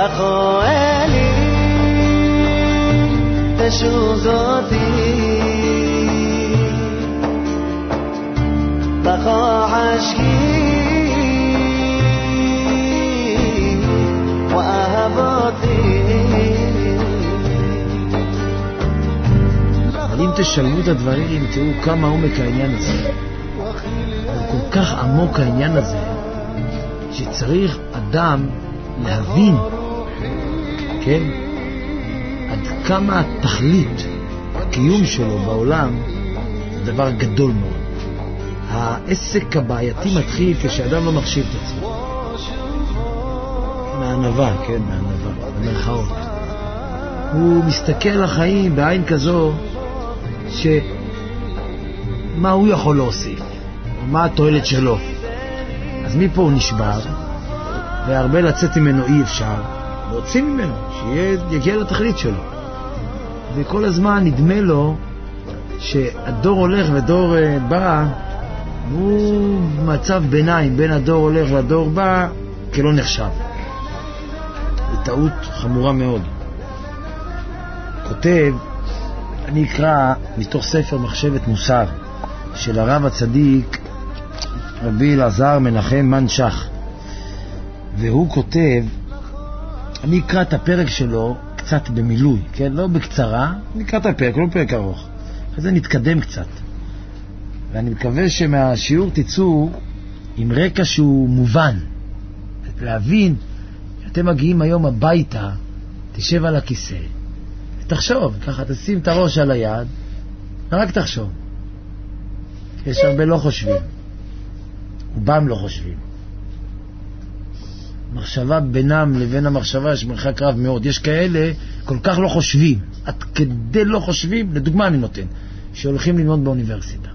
בכל אלי תשוב אותי בכל חשקי ואהב אותי. אבל אם תשלבו את הדברים תראו כמה עומק העניין הזה, כל כך עמוק העניין הזה שצריך אדם להבין, כן, עד כמה התכלית, הקיום שלו בעולם זה דבר גדול מאוד. העסק הבעייתי מתחיל כשאדם לא מחשיב את עצמו מהענווה, כן, מהענווה, במרכאות. הוא מסתכל על החיים בעין כזו שמה הוא יכול להוסיף, מה התועלת שלו. אז מפה הוא נשבר, והרבה לצאת ממנו אי אפשר, להוציא ממנו, שיגיע לתכלית שלו. וכל הזמן נדמה לו שהדור הולך ודור בא, הוא מצב ביניים בין הדור הולך לדור בא, כלא נחשב. זו טעות חמורה מאוד. כותב, אני אקרא מתוך ספר מחשבת מוסר של הרב הצדיק רבי אלעזר מנחם מנשך, והוא כותב, אני אקרא את הפרק שלו קצת במילוי, כן? לא בקצרה, אני אקרא את הפרק, לא פרק ארוך, אז זה נתקדם קצת, ואני מקווה שמהשיעור תצאו עם רקע שהוא מובן, להבין שאתם מגיעים היום הביתה, תשב על הכיסא ותחשוב, ככה תשים את הראש על היד ורק תחשוב. יש הרבה לא חושבים, רובם לא חושבים. מחשבה בינם לבין המחשבה יש מרחק רב מאוד. יש כאלה כל כך לא חושבים, עד כדי לא חושבים. לדוגמה אני נותן, שהולכים ללמוד באוניברסיטה,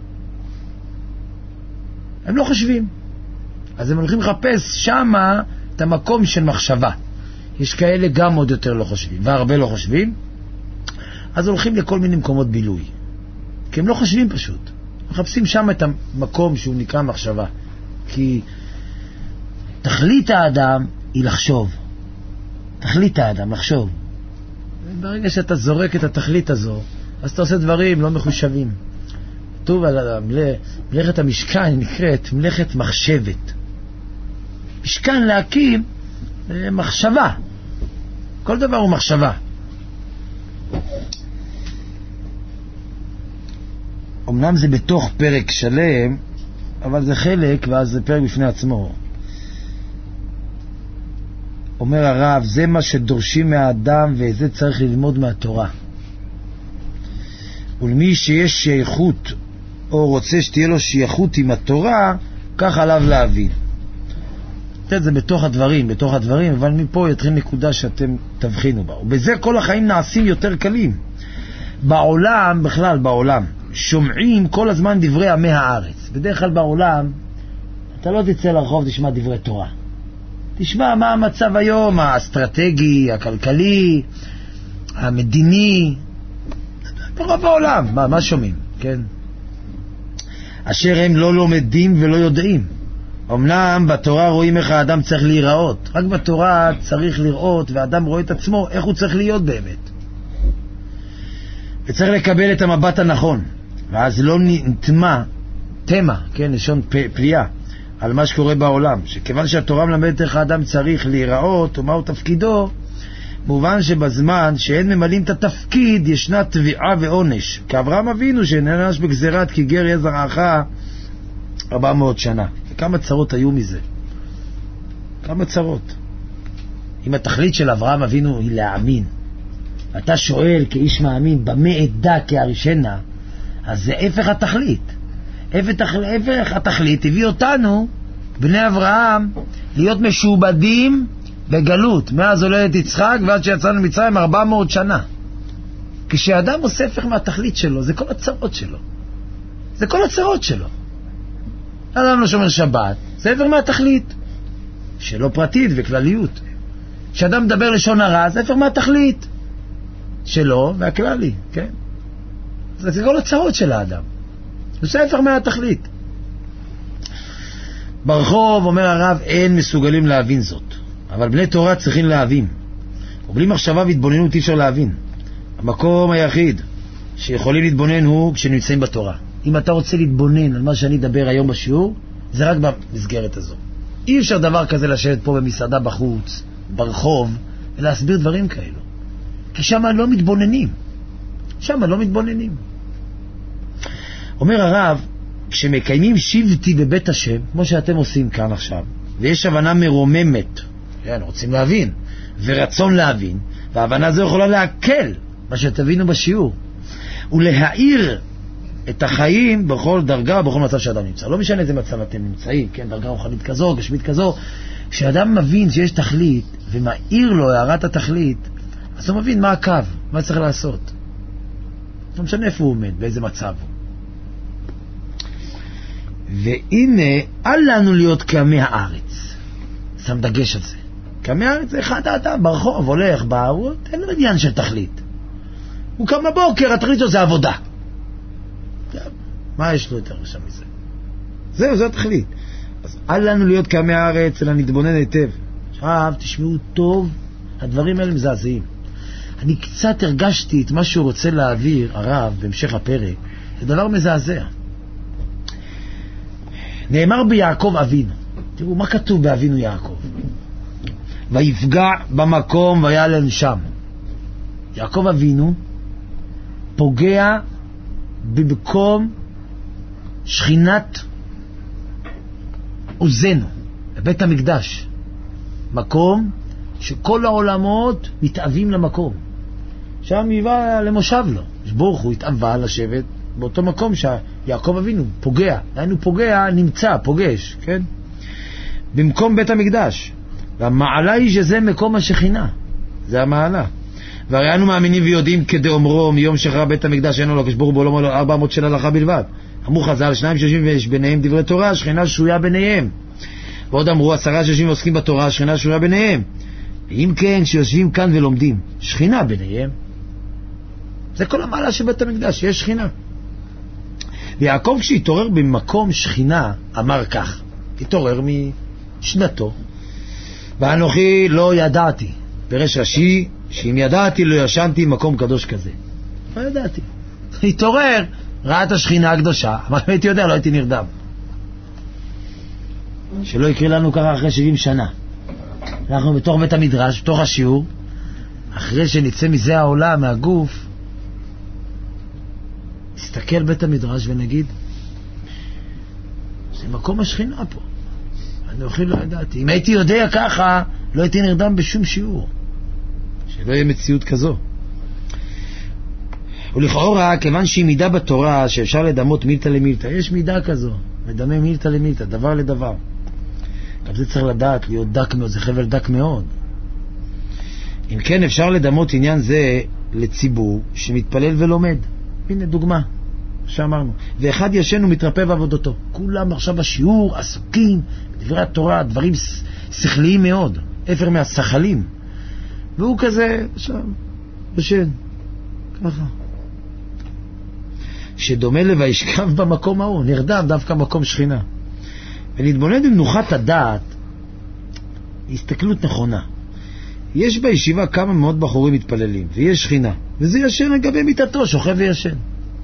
הם לא חושבים, אז הם הולכים לחפש שמה את המקום של מחשבה. יש כאלה גם עוד יותר לא חושבים, והרבה לא חושבים, אז הולכים לכל מיני מקומות בילוי, כי הם לא חושבים פשוט, מחפשים שם את המקום שהוא נקרא מחשבה. כי תכלית האדם היא לחשוב, תכלית האדם לחשוב. ברגע שאתה זורק את התכלית הזו, אז אתה עושה דברים לא מחושבים. כתוב על מלאכת המשכן, נקראת מלאכת מחשבת. משכן להקים מחשבה, כל דבר הוא מחשבה. אמנם זה בתוך פרק שלם, אבל זה חלק, ואז זה פרק בפני עצמו. אומר הרב, זה מה שדורשים מהאדם, וזה צריך ללמוד מהתורה. ולמי שיש שייכות, או רוצה שתהיה לו שייכות עם התורה, כך עליו להבין. זה בתוך הדברים, אבל מפה יתחיל נקודה שאתם תבחינו בה. ובזה כל החיים נעשים יותר קלים. בעולם, בכלל בעולם, שומעים כל הזמן דברי עמי הארץ. בדרך כלל בעולם, אתה לא תצא לרחוב, תשמע דברי תורה. תשמע מה המצב היום, האסטרטגי, הכלכלי, המדיני, בעולם, מה שומעים, כן? אשר הם לא לומדים ולא יודעים. אמנם בתורה רואים איך האדם צריך להיראות, רק בתורה צריך לראות, והאדם רואה את עצמו, איך הוא צריך להיות באמת. וצריך לקבל את המבט הנכון, ואז לא נטמע, תמה, כן, לשון פליאה, על מה שקורה בעולם. שכיוון שהתורה מלמדת איך האדם צריך להיראות, או מהו תפקידו, מובן שבזמן שאין ממלאים את התפקיד, ישנה תביעה ועונש. כאברהם אבינו שנענש בגזירת כי גר יהיה זרעך 400 שנה. וכמה צרות היו מזה. כמה צרות. אם התכלית של אברהם אבינו היא להאמין, אתה שואל כאיש מאמין, במה אדע כהרישנה, אז זה הפך התכלית. הפך התכלית הביא אותנו, בני אברהם, להיות משובדים בגלות, מאז הולדת יצחק ועד שיצאנו מצרים 400 שנה. כשאדם עושה הפך מהתכלית שלו, זה כל הצרות שלו. זה כל הצרות שלו. אדם לא שומר שבת, זה הפך מהתכלית. שלא פרטית וכלליות. כשאדם מדבר לשון הרע, זה הפך מהתכלית. שלו והכללי, כן? זה כל הצרות של האדם. זה הפך מהתכלית. ברחוב, אומר הרב, אין מסוגלים להבין זאת. אבל בני תורה צריכים להבין. ובלי מחשבה והתבוננות אי אפשר להבין. המקום היחיד שיכולים להתבונן הוא כשנמצאים בתורה. אם אתה רוצה להתבונן על מה שאני אדבר היום בשיעור, זה רק במסגרת הזו. אי אפשר דבר כזה לשבת פה במסעדה בחוץ, ברחוב, ולהסביר דברים כאלו. כי שם לא מתבוננים. שם לא מתבוננים. אומר הרב, כשמקיימים שבתי בבית השם, כמו שאתם עושים כאן עכשיו, ויש הבנה מרוממת, רוצים להבין, ורצון להבין, וההבנה הזו יכולה להקל מה שתבינו בשיעור, ולהאיר את החיים בכל דרגה, בכל מצב שאדם נמצא. לא משנה איזה מצב אתם נמצאים, כן, דרגה רוחנית כזו, גשמית כזו. כשאדם מבין שיש תכלית, ומאיר לו הערת התכלית, אז הוא מבין מה הקו, מה צריך לעשות. לא משנה איפה הוא עומד, באיזה מצב הוא. והנה, אל לנו להיות כעמי הארץ. שם דגש על זה. כעמי הארץ זה אחד האדם, ברחוב, הולך, הוא אין לו עניין של תכלית. הוא קם בבוקר, התכלית שלו זה עבודה. מה יש לו יותר שם מזה? זהו התכלית. אז אל לנו להיות כעמי הארץ, אלא נתבונן היטב. עכשיו, תשמעו טוב, הדברים האלה מזעזעים. אני קצת הרגשתי את מה שהוא רוצה להעביר, הרב, בהמשך הפרק, זה דבר מזעזע. נאמר ביעקב אבינו. תראו, מה כתוב באבינו יעקב? ויפגע במקום וילן שם. יעקב אבינו פוגע במקום שכינת עוזנו, בבית המקדש. מקום שכל העולמות מתאבים למקום. שם יבא למושב לו. ברוך הוא התאבה לשבת באותו מקום שיעקב אבינו פוגע. היינו פוגע, נמצא, פוגש, כן? במקום בית המקדש. והמעלה היא שזה מקום השכינה. זה המעלה. והרי אנו מאמינים ויודעים כדאומרו מיום שחרב בית המקדש אין לו לקדוש ברוך הוא בעולם 400 של הלכה בלבד. אמרו חז"ל, 2 שיושבים ויש ביניהם דברי תורה, השכינה שרויה ביניהם. ועוד אמרו 10 שיושבים ועוסקים בתורה, השכינה שרויה ביניהם. אם כן, שיושבים כאן ולומדים, שכינה ביניהם. זה כל המעלה של בית המקדש, יש שכינה. ויעקב כשהתעורר במקום שכינה, אמר כך, התעורר משנתו, ואנוכי לא ידעתי, פרש רש"י, שאם ידעתי לא ישנתי מקום קדוש כזה. לא ידעתי. התעורר, ראה את השכינה הקדושה, אבל אם הייתי יודע, לא הייתי נרדם. שלא יקרה לנו ככה אחרי 70 שנה. אנחנו בתוך בית המדרש, בתוך השיעור, אחרי שנצא מזה העולם, מהגוף, נסתכל בית המדרש ונגיד, זה מקום השכינה פה. אני אוכל לא ידעתי. אם הייתי יודע ככה, לא הייתי נרדם בשום שיעור. שלא יהיה מציאות כזו. ולכאורה, כיוון שהיא מידה בתורה שאפשר לדמות מילתא למילתא, יש מידה כזו, מדמה מילתא למילתא, דבר לדבר. גם זה צריך לדעת, להיות דק מאוד, זה חבל דק מאוד. אם כן, אפשר לדמות עניין זה לציבור שמתפלל ולומד. הנה דוגמה, שאמרנו. ואחד ישן ומתרפא בעבודתו. כולם עכשיו בשיעור עסוקים, בדברי התורה, דברים שכליים מאוד, אפר מהשכלים. והוא כזה, עכשיו, ישן, ככה. שדומה לוישכב במקום ההוא, נרדם דווקא מקום שכינה. ונתבונן במנוחת הדעת, הסתכלות נכונה. יש בישיבה כמה מאות בחורים מתפללים, ויש שכינה, וזה ישן לגבי מיטתו, שוכב וישן.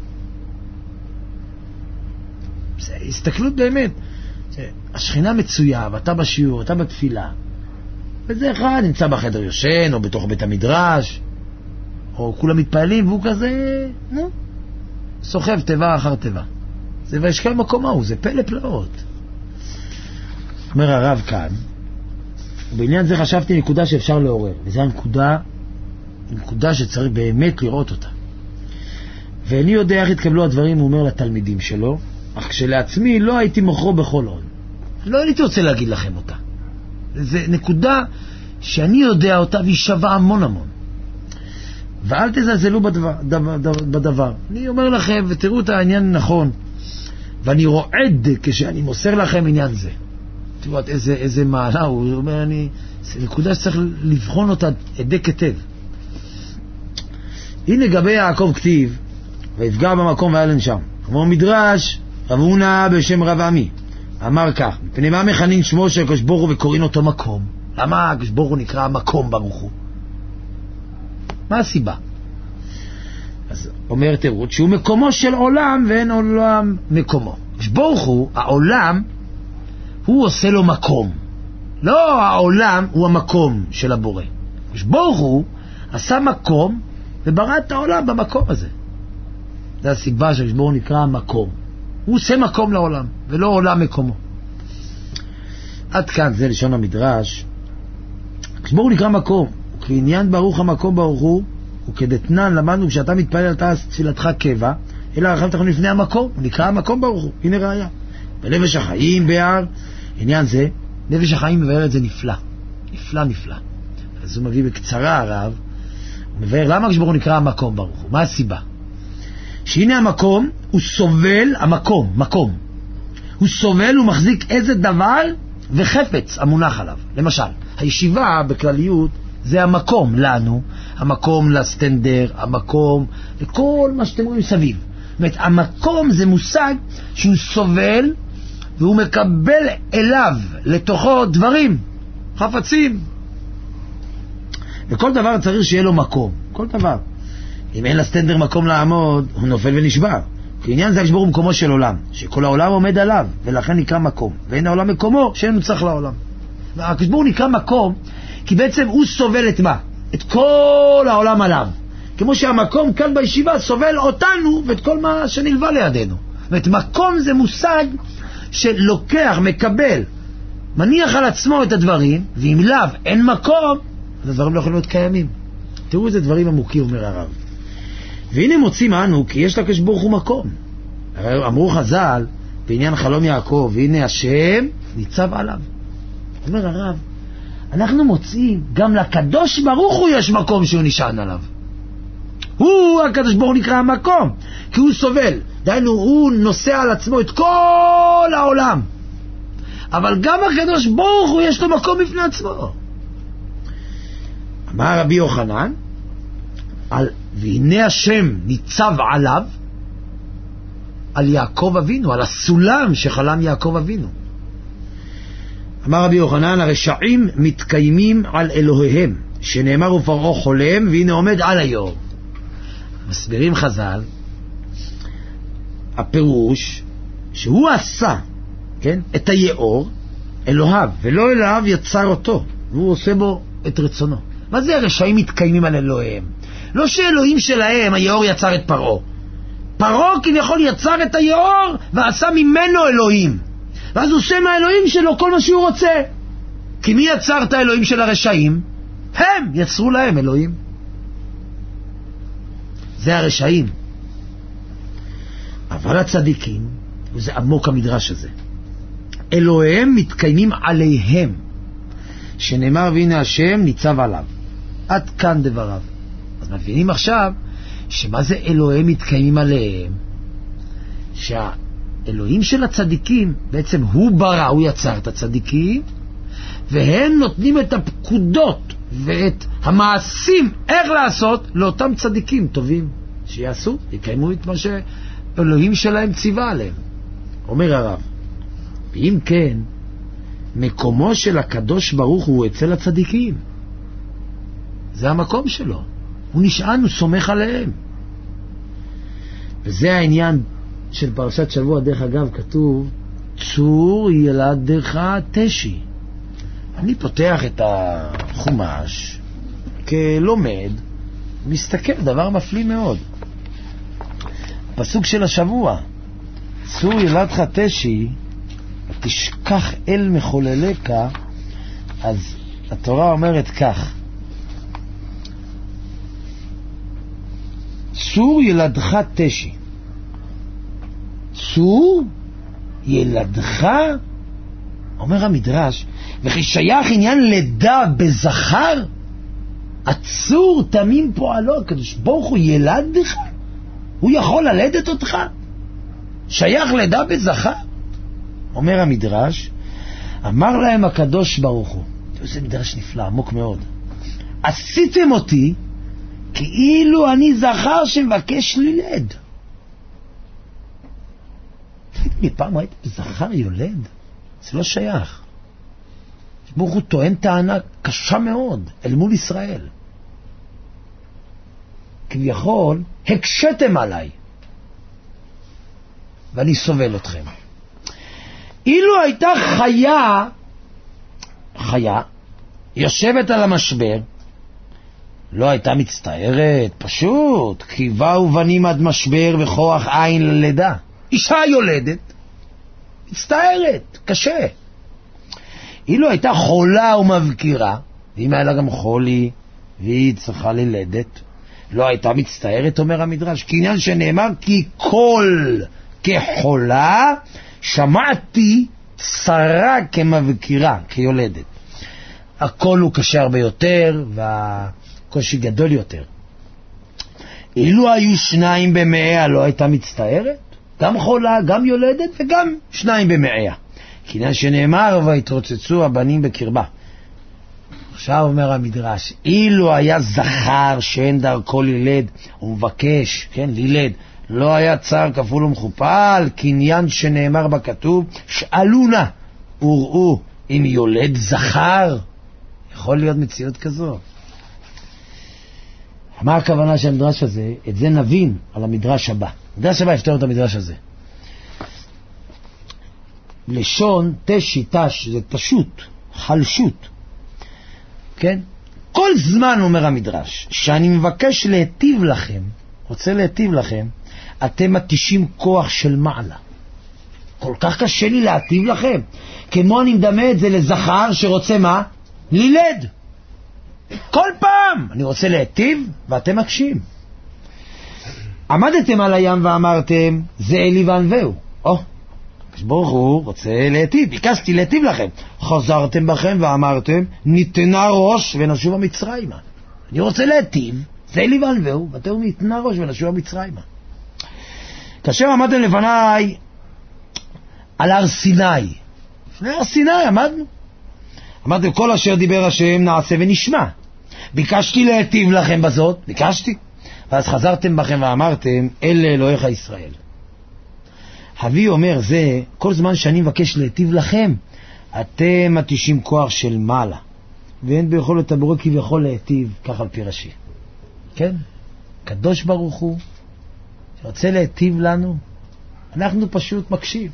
זה הסתכלות באמת. השכינה מצויה, ואתה בשיעור, אתה בתפילה, וזה אחד נמצא בחדר יושן, או בתוך בית המדרש, או כולם מתפעלים, והוא כזה, סוחב תיבה אחר תיבה. זה וישכב מקום ההוא, זה פלא פלאות. אומר הרב כאן, ובעניין זה חשבתי נקודה שאפשר לעורר, וזו הנקודה שצריך באמת לראות אותה. ואני יודע איך התקבלו הדברים, הוא אומר לתלמידים שלו, אך כשלעצמי לא הייתי מוכרו בכל עוד. לא הייתי רוצה להגיד לכם אותה. זו נקודה שאני יודע אותה והיא שווה המון המון. ואל תזלזלו בדבר. אני אומר לכם, ותראו את העניין נכון, ואני רועד כשאני מוסר לכם עניין זה. תראו איזה מעלה, הוא אומר, זה נקודה שצריך לבחון אותה עדי כתב. הנה גבי יעקב כתיב, ויפגע במקום וילן שם. כמו מדרש, רב הונא בשם רב עמי, אמר כך, מפני מה מכנים שמו של הקדוש ברוך הוא וקוראים אותו מקום? למה הקדוש ברוך הוא נקרא מקום ברוך הוא? מה הסיבה? אז אומר תירוץ שהוא מקומו של עולם ואין עולם מקומו. ברוך הוא, העולם, הוא עושה לו מקום. לא העולם הוא המקום של הבורא. ברוך הוא עשה מקום וברא את העולם במקום הזה. זו הסיבה שהשבור נקרא מקום. הוא עושה מקום לעולם ולא עולם מקומו. עד כאן זה לשון המדרש. השבור נקרא מקום, כעניין ברוך המקום ברוך הוא, וכדתנן למדנו כשאתה מתפלל על תפילתך קבע, אלא רחב תכון לפני המקום, הוא נקרא המקום ברוך הוא. הנה ראיה. בנפש החיים בהר, עניין זה, נפש החיים מבאר את זה נפלא. נפלא נפלא. אז הוא מביא בקצרה הרב, הוא מבאר למה כשברוך הוא נקרא המקום ברוך הוא. מה הסיבה? שהנה המקום, הוא סובל, המקום, מקום. הוא סובל, הוא מחזיק איזה דבר וחפץ המונח עליו. למשל, הישיבה בכלליות זה המקום לנו, המקום לסטנדר, המקום לכל מה שאתם רואים סביב. זאת אומרת, המקום זה מושג שהוא סובל והוא מקבל אליו, לתוכו דברים, חפצים. וכל דבר צריך שיהיה לו מקום, כל דבר. אם אין לסטנדר מקום לעמוד, הוא נופל ונשבר. כעניין זה הקדוש ברוך הוא מקומו של עולם, שכל העולם עומד עליו, ולכן נקרא מקום. ואין העולם מקומו, שאין נצטרך לעולם. והקדוש ברוך הוא נקרא מקום, כי בעצם הוא סובל את מה? את כל העולם עליו. כמו שהמקום כאן בישיבה סובל אותנו ואת כל מה שנלווה לידינו. זאת אומרת, מקום זה מושג שלוקח, מקבל, מניח על עצמו את הדברים, ואם לאו אין מקום, אז הדברים לא יכולים להיות קיימים. תראו איזה דברים עמוקים, אומר הרב. והנה מוצאים אנו, כי יש לקדוש ברוך הוא מקום. אמרו חז"ל, בעניין חלום יעקב, והנה השם ניצב עליו. אומר הרב, אנחנו מוצאים, גם לקדוש ברוך הוא יש מקום שהוא נשען עליו. הוא, הקדוש ברוך הוא נקרא המקום, כי הוא סובל. דיינו, הוא נושא על עצמו את כל העולם. אבל גם הקדוש ברוך הוא יש לו מקום בפני עצמו. אמר רבי יוחנן, והנה השם ניצב עליו, על יעקב אבינו, על הסולם שחלם יעקב אבינו. אמר רבי יוחנן, הרשעים מתקיימים על אלוהיהם, שנאמר ופרעה חולם, והנה עומד על היום. מסבירים חז"ל, הפירוש שהוא עשה, כן, את היאור, אלוהיו, ולא אלוהיו יצר אותו, והוא עושה בו את רצונו. מה זה הרשעים מתקיימים על אלוהיהם? לא שאלוהים שלהם, היאור יצר את פרעה. פרעה כביכול יצר את היאור ועשה ממנו אלוהים. ואז הוא עושה מהאלוהים שלו כל מה שהוא רוצה. כי מי יצר את האלוהים של הרשעים? הם יצרו להם אלוהים. זה הרשעים. אבל הצדיקים, וזה עמוק המדרש הזה, אלוהיהם מתקיימים עליהם, שנאמר והנה השם ניצב עליו. עד כאן דבריו. אז מבינים עכשיו שמה זה אלוהיהם מתקיימים עליהם? שהאלוהים של הצדיקים בעצם הוא ברא, הוא יצר את הצדיקים, והם נותנים את הפקודות ואת המעשים איך לעשות לאותם צדיקים טובים שיעשו, יקיימו את מה שאלוהים שלהם ציווה עליהם. אומר הרב, ואם כן, מקומו של הקדוש ברוך הוא אצל הצדיקים. זה המקום שלו. הוא נשען, הוא סומך עליהם. וזה העניין של פרשת שבוע. דרך אגב, כתוב, צור ילדך תשי. אני פותח את החומש כלומד, מסתכל, דבר מפליא מאוד. פסוק של השבוע, צור ילדך תשי, תשכח אל מחוללך. אז התורה אומרת כך, צור ילדך תשי. צור ילדך, אומר המדרש, וכי שייך עניין לידה בזכר, הצור תמים פועלו. הקדוש ברוך הוא ילדך, הוא יכול ללדת אותך, שייך לידה בזכר. אומר המדרש, אמר להם הקדוש ברוך הוא, זה מדרש נפלא, עמוק מאוד, עשיתם אותי כאילו אני זכר שמבקש לילד. תגידי, פעם ראית זכר יולד? זה לא שייך. ברוך הוא טוען טענה קשה מאוד אל מול ישראל. כביכול הקשתם עליי, ואני סובל אתכם. אילו הייתה חיה יושבת על המשבר, לא הייתה מצטערת, פשוט, כי באו בנים עד משבר וכוח עין ללידה. אישה יולדת, מצטערת, קשה. אילו הייתה חולה ומבקירה, ואם היה לה גם חולי, והיא צריכה ללדת, לא הייתה מצטערת, אומר המדרש, כי עניין שנאמר, כי כל כחולה, שמעתי צרה כמבקירה, כיולדת. הכל הוא קשה הרבה יותר, והקושי גדול יותר. אילו היו 2 ב100, לא הייתה מצטערת? גם חולה, גם יולדת, וגם 2 ב100. כי עניין שנאמר, והתרוצצו הבנים בקרבה. עכשיו אומר המדרש, אילו היה זכר שאין דרכו לילד, הוא מבקש, כן, לילד, לא היה צער כפול ומכופל, קניין שנאמר בכתוב, שאלו נא וראו אם יולד זכר. יכול להיות מציאות כזו. מה הכוונה של המדרש הזה? את זה נבין על המדרש הבא. המדרש הבא יפתור את המדרש הזה. לשון תש, זה פשוט, חלשות. כן? כל זמן, אומר המדרש, שאני מבקש להיטיב לכם, רוצה להיטיב לכם, אתם מתישים כוח של מעלה. כל כך קשה לי להיטיב לכם. כמו אני מדמה את זה לזכר שרוצה מה? לילד. כל פעם אני רוצה להיטיב ואתם מקשים. עמדתם על הים ואמרתם, זה אלי וענווהו. ברוך הוא רוצה להיטיב, ביקשתי להיטיב לכם. חזרתם בכם ואמרתם, ניתנה ראש ונשוב המצרימה. אני רוצה להיטיב, זה אלי וענווהו, ואתם ניתנה ראש ונשוב המצרימה. כאשר עמדתם לפניי על הר סיני, לפני הר סיני עמדנו, אמרתם כל אשר דיבר השם נעשה ונשמע. ביקשתי להיטיב לכם בזאת, ביקשתי, ואז חזרתם בכם ואמרתם, אלה אלוהיך ישראל. אבי אומר, זה כל זמן שאני מבקש להיטיב לכם, אתם מתישים כוח של מעלה, ואין ביכולת הבורא כביכול להיטיב, כך על פי רש"י. כן? קדוש ברוך הוא שרוצה להיטיב לנו, אנחנו פשוט מקשיב.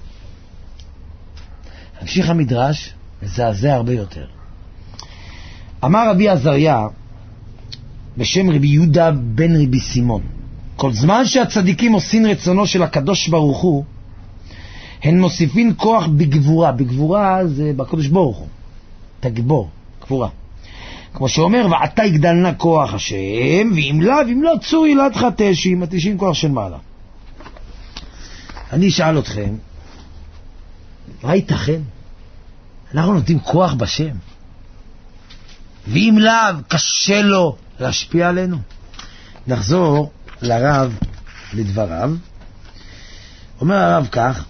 המשיך המדרש, מזעזע הרבה יותר. אמר רבי עזריה בשם רבי יהודה בן רבי סימון, כל זמן שהצדיקים עושים רצונו של הקדוש ברוך הוא, הן מוסיפים כוח בגבורה. בגבורה זה בקדוש ברוך הוא, תגבור, גבורה. כמו שאומר, ועתה יגדלנה כוח השם, ואם לא צור ילדך תשי, מתישים כוח של מעלה. אני אשאל אתכם, מה ייתכן? אנחנו נותנים כוח בשם, ואם לאו קשה לו להשפיע עלינו. נחזור לרב לדבריו. אומר הרב כך,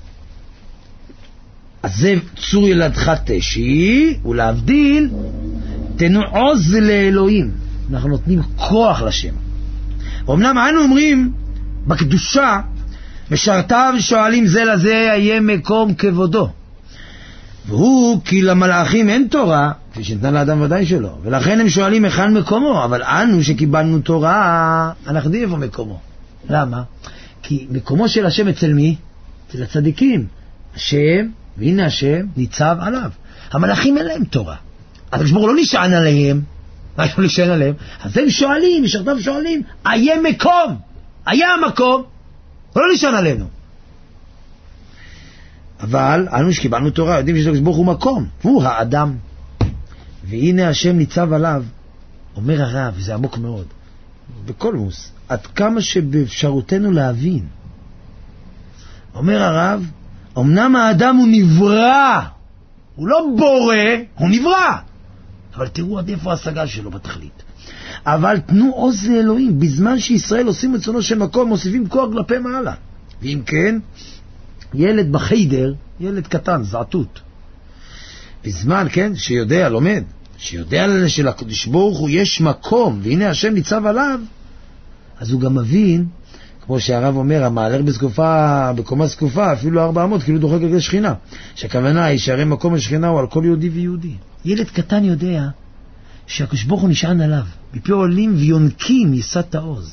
אז זה צור ילדך תשי, ולהבדיל תנו עוז לאלוהים. אנחנו נותנים כוח לשם. ואומנם אנו אומרים בקדושה, משרתיו שואלים זה לזה יהיה מקום כבודו, והוא כי למלאכים אין תורה, כפי שניתנה לאדם ודאי שלא, ולכן הם שואלים היכן מקומו. אבל אנו שקיבלנו תורה, אנחנו יודעים איפה מקומו. למה? כי מקומו של השם אצל מי? אצל הצדיקים. השם, והנה השם ניצב עליו. המלאכים אין להם תורה, אז כשבור לא נשען עליהם, מה יש לו להישען עליהם? אז הם שואלים, משרתיו שואלים, היה מקום, היה המקום, הוא לא נשען עלינו. אבל אנו שקיבלנו תורה יודעים שיש לקדוש ברוך הוא מקום, הוא האדם, והנה השם ניצב עליו. אומר הרב, זה עמוק מאוד, בקולמוס, עד כמה שבאפשרותנו להבין. אומר הרב, אמנם האדם הוא נברא, הוא לא בורא, הוא נברא, אבל תראו עד איפה ההשגה שלו בתכלית. אבל תנו עוז לאלוהים, בזמן שישראל עושים רצונו של מקום, מוסיפים כוח כלפי מעלה. ואם כן, ילד בחיידר, ילד קטן, זעתות, בזמן, כן, שיודע, לומד, שיודע שלקדוש ברוך הוא יש מקום, והנה השם ניצב עליו, אז הוא גם מבין, כמו שהרב אומר, המעלר בקומה זקופה, אפילו 400, כאילו דוחק על שכינה, שהכוונה היא שהרי מקום השכינה הוא על כל יהודי ויהודי. ילד קטן יודע שהקדוש ברוך הוא נשען עליו, מפי עולים ויונקים ייסד העוז.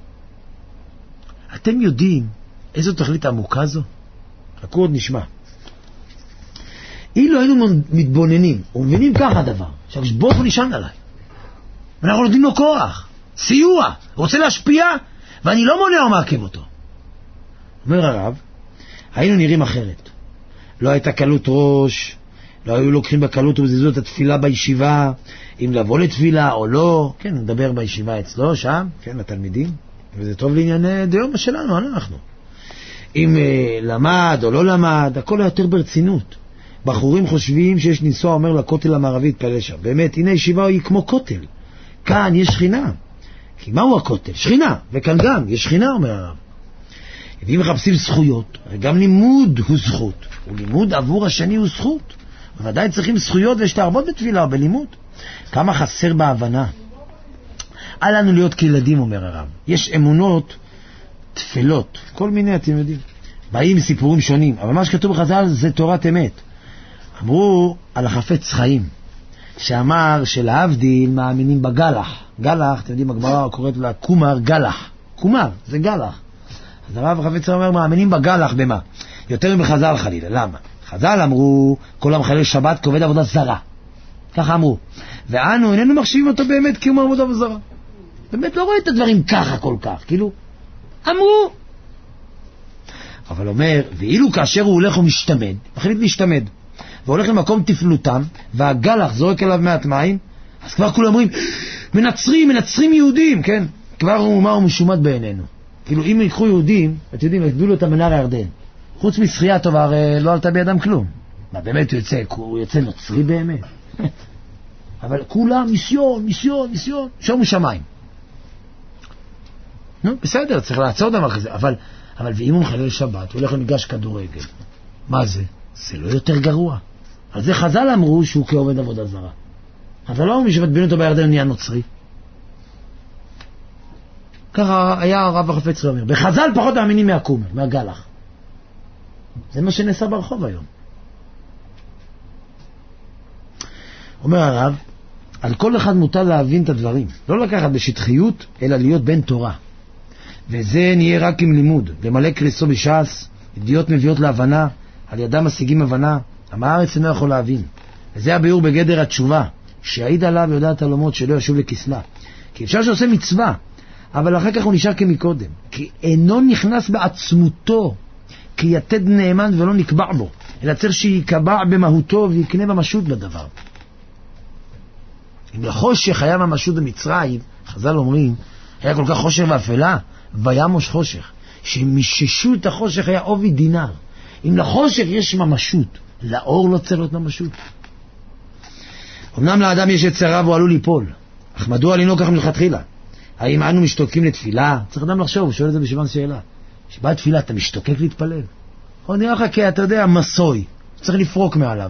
אתם יודעים איזו תכלית עמוקה זו? חכו עוד נשמע. אילו היינו מתבוננים ומבינים ככה דבר, שהקדוש ברוך הוא נשען עליי, ואנחנו נותנים לו כוח, סיוע, רוצה להשפיע, ואני לא מונע או מעכב אותו. אומר הרב, היינו נראים אחרת. לא הייתה קלות ראש, לא היו לוקחים בקלות ובזיזו את התפילה בישיבה, אם לבוא לתפילה או לא. כן, נדבר בישיבה אצלו, שם, כן, לתלמידים, וזה טוב לענייני דיום שלנו, אנחנו. אם למד או לא למד, הכל היה יותר ברצינות. בחורים חושבים שיש ניסוע אומר לכותל המערבי, התפלל שם. באמת, הנה ישיבה היא כמו כותל. כאן יש שכינה. כי מהו הכותל? שכינה. וכאן גם יש שכינה, אומר הרב. ואם מחפשים זכויות, גם לימוד הוא זכות. ולימוד עבור השני הוא זכות. ודאי צריכים זכויות ושתערבות בתפילה או בלימוד. כמה חסר בהבנה. אל לנו להיות כילדים, אומר הרב. יש אמונות תפלות, כל מיני, אתם יודעים. באים סיפורים שונים, אבל מה שכתוב בחז"ל זה תורת אמת. אמרו על החפץ חיים, שאמר שלהבדיל מאמינים בגלח. גלח, אתם יודעים, הגמרא קוראת לה קומר גלח. קומר, זה גלח. אז הרב החפץ אומר, מאמינים בגלח במה? יותר מבחז"ל חלילה, למה? חז"ל אמרו, כל המחלל שבת כעובד עבודה זרה. ככה אמרו. ואנו איננו מחשיבים אותו באמת כי הוא עבודה זרה. באמת לא רואה את הדברים ככה כל כך, כאילו, אמרו. אבל אומר, ואילו כאשר הוא הולך ומשתמד, מחליט להשתמד, והולך למקום תפלותם, והגלח זורק אליו מעט מים, אז כבר כולם אומרים, מנצרים יהודים, כן? כבר הוא משומד בעינינו. כאילו, אם יקחו יהודים, אתם יודעים, יקדו לו את המנהר הירדן. חוץ משחייה טובה, הרי לא עלתה בידם כלום. מה, באמת הוא יוצא נוצרי באמת? אבל כולם, מיסיון, שומו שמיים. נו, בסדר, צריך לעצור דבר כזה, אבל ואם הוא מחלל שבת, הוא הולך למגרש כדורגל. מה זה? זה לא יותר גרוע. על זה חז"ל אמרו שהוא כעובד עבודה זרה. אבל לא מי שמטביל אותו בירדן נהיה נוצרי. ככה היה הרב החפץ אומר. בחז"ל פחות מאמינים מהקומר, מהגלח. זה מה שנעשה ברחוב היום. אומר הרב, על כל אחד מוטל להבין את הדברים. לא לקחת בשטחיות, אלא להיות בן תורה. וזה נהיה רק עם לימוד. למלא קריסו בש"ס, ידיעות מביאות להבנה, על ידם משיגים הבנה, עם הארץ אינו יכול להבין. וזה הביאור בגדר התשובה, שיעיד עליו יודעת עולמות שלא ישוב לכסלה. כי אפשר שעושה מצווה, אבל אחר כך הוא נשאר כמקודם. כי אינו נכנס בעצמותו, כי יתד נאמן ולא נקבע בו, אלא צריך שיקבע במהותו ויקנה במשות בדבר. אם לחושך היה ממשות במצרים, חז"ל אומרים, היה כל כך חושך ואפלה, וימוש חושך. שמיששו את החושך היה עובי דינר. אם לחושך יש ממשות, לאור לא צריך להיות ממשות. אמנם לאדם יש יצרה והוא עלול ליפול, אך מדוע לנהוג ככה מלכתחילה? האם אנו משתוקקים לתפילה? צריך אדם לחשוב, הוא שואל את זה בסימן שאלה. שבא תפילה, אתה משתוקק להתפלל? או נראה לך כי אתה יודע, מסוי, צריך לפרוק מעליו.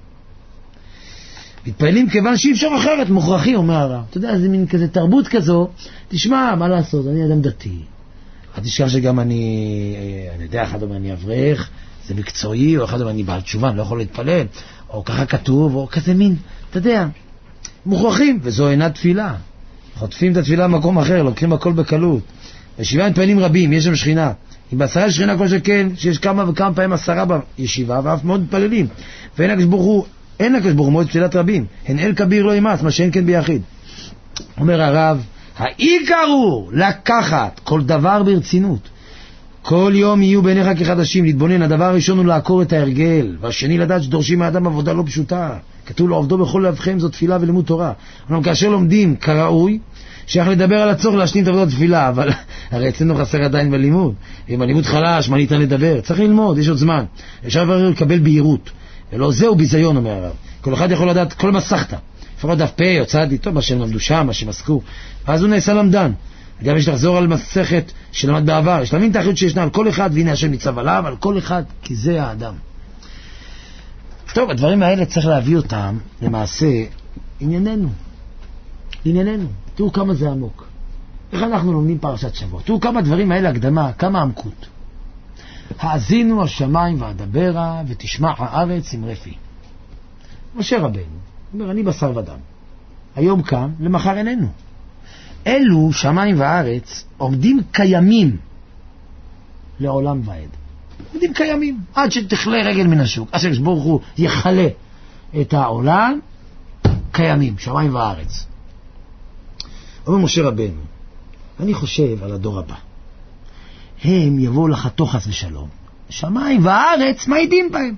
מתפעלים כיוון שאי אפשר אחרת, מוכרחי, אומר הרב. אתה יודע, זה מין כזה תרבות כזו, תשמע, מה לעשות, אני אדם דתי. אל תשכח שגם אני יודע, אחד אומר אני אברך, זה מקצועי, או אחד אומר אני בעל תשובה, אני לא יכול להתפלל, או ככה כתוב, או כזה מין, אתה יודע, מוכרחים, וזו אינה תפילה. חוטפים את התפילה במקום אחר, לוקחים הכל בקלות. בישיבה מתפעלים רבים, יש שם שכינה. אם בעשרה יש שכינה כל שכן, שיש כמה וכמה פעמים 10 בישיבה, ואף מאוד מתפללים. ואין הקדוש ברוך הוא מועד תפילת רבים. הן אל כביר לא ימאס, מה שאין כן ביחיד. אומר הרב, העיקר הוא לקחת כל דבר ברצינות. כל יום יהיו בעיניך כחדשים, להתבונן. הדבר הראשון הוא לעקור את ההרגל, והשני לדעת שדורשים מהאדם עבודה לא פשוטה. כתוב לו עבדו בכל לבכם, זאת תפילה ולימוד תורה. אומנם כאשר לומדים כראוי, שייך לדבר על הצורך להשלים את עבודת תפילה, אבל הרי אצלנו חסר עדיין בלימוד. אם הלימוד חלש, מה ניתן לדבר? צריך ללמוד, יש עוד זמן. אפשר לקבל בהירות. ולא זהו ביזיון, אומר הרב. כל אחד יכול לדעת כל מסכת. לפחות דף פה, הוצאתי, טוב, מה שהם למדו שם, מה שהם עסקו. ואז הוא נעשה למדן. גם יש לחזור על מסכת שלמד בעבר. יש להבין את האחריות שישנה על כל אחד, והנה השם ניצב עליו, על כל אחד, כי זה האדם. טוב, הדברים האלה צריך להביא אותם למעשה ענייננו. תראו כמה זה עמוק. איך אנחנו לומדים פרשת שבוע? תראו כמה דברים האלה הקדמה, כמה עמקות. האזינו השמיים והדברה ותשמע הארץ עם רפי. משה רבנו אומר, אני בשר ודם. היום כאן, למחר איננו. אלו, שמיים וארץ, עומדים קיימים לעולם ועד. עומדים קיימים, עד שתכלה רגל מן השוק. אז ברוך הוא יחלה את העולם, קיימים, שמיים וארץ. אומר משה רבנו, אני חושב על הדור הבא. הם יבואו לחתו חס ושלום. שמיים וארץ מעידים בהם.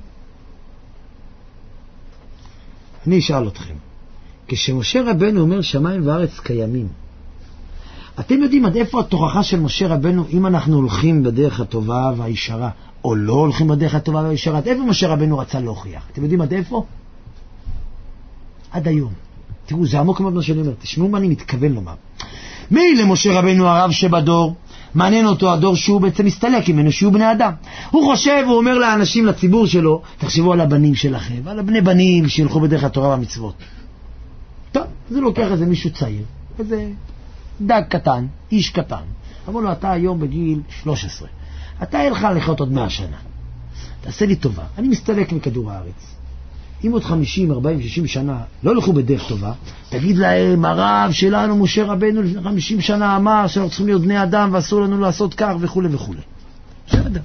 אני אשאל אתכם, כשמשה רבנו אומר שמיים וארץ קיימים, אתם יודעים עד איפה התוכחה של משה רבנו, אם אנחנו הולכים בדרך הטובה והישרה, או לא הולכים בדרך הטובה והישרה, עד איפה משה רבנו רצה להוכיח? אתם יודעים עד איפה? עד היום. תראו, זה עמוק מאוד מה שאני אומר, תשמעו מה אני מתכוון לומר. מי למשה רבנו הרב שבדור? מעניין אותו הדור שהוא בעצם מסתלק ממנו, שהוא בני אדם. הוא חושב, הוא אומר לאנשים, לציבור שלו, תחשבו על הבנים שלכם, על הבני בנים שילכו בדרך התורה והמצוות. טוב, זה לוקח איזה מישהו צעיר, איזה דג קטן, איש קטן. אמרו לו, אתה היום בגיל 13, אתה ילך לחיות עוד 100 שנה. תעשה לי טובה, אני מסתלק מכדור הארץ. אם עוד 50, 40, 60 שנה לא הלכו בדרך טובה, תגיד להם, הרב שלנו משה רבנו לפני 50 שנה אמר שאנחנו צריכים להיות בני אדם ואסור לנו לעשות כך וכו' וכו'. בסדר.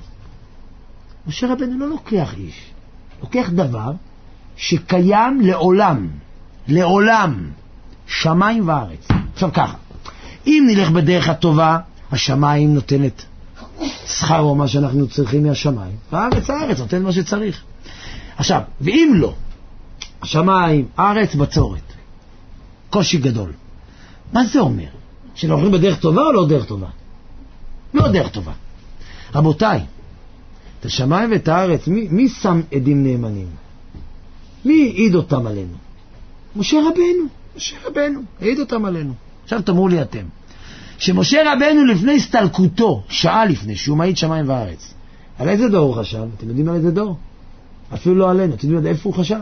משה רבנו לא לוקח איש, לוקח דבר שקיים לעולם, לעולם, שמיים וארץ. עכשיו ככה, אם נלך בדרך הטובה, השמיים נותנת שכר או מה שאנחנו צריכים מהשמיים, והארץ נותנת מה שצריך. עכשיו, ואם לא, השמיים, הארץ, בצורת. קושי גדול. מה זה אומר? שאנחנו הולכים בדרך טובה או לא דרך טובה? לא דרך טובה. רבותיי, את השמיים ואת הארץ, מי שם עדים נאמנים? מי העיד אותם עלינו? משה רבנו, העיד אותם עלינו. עכשיו תאמרו לי אתם, שמשה רבנו לפני הסתלקותו, שעה לפני שהוא מעיד שמיים וארץ, על איזה דור הוא חשב? אתם יודעים על איזה דור? אפילו לא עלינו. אתם יודעים איפה הוא חשב?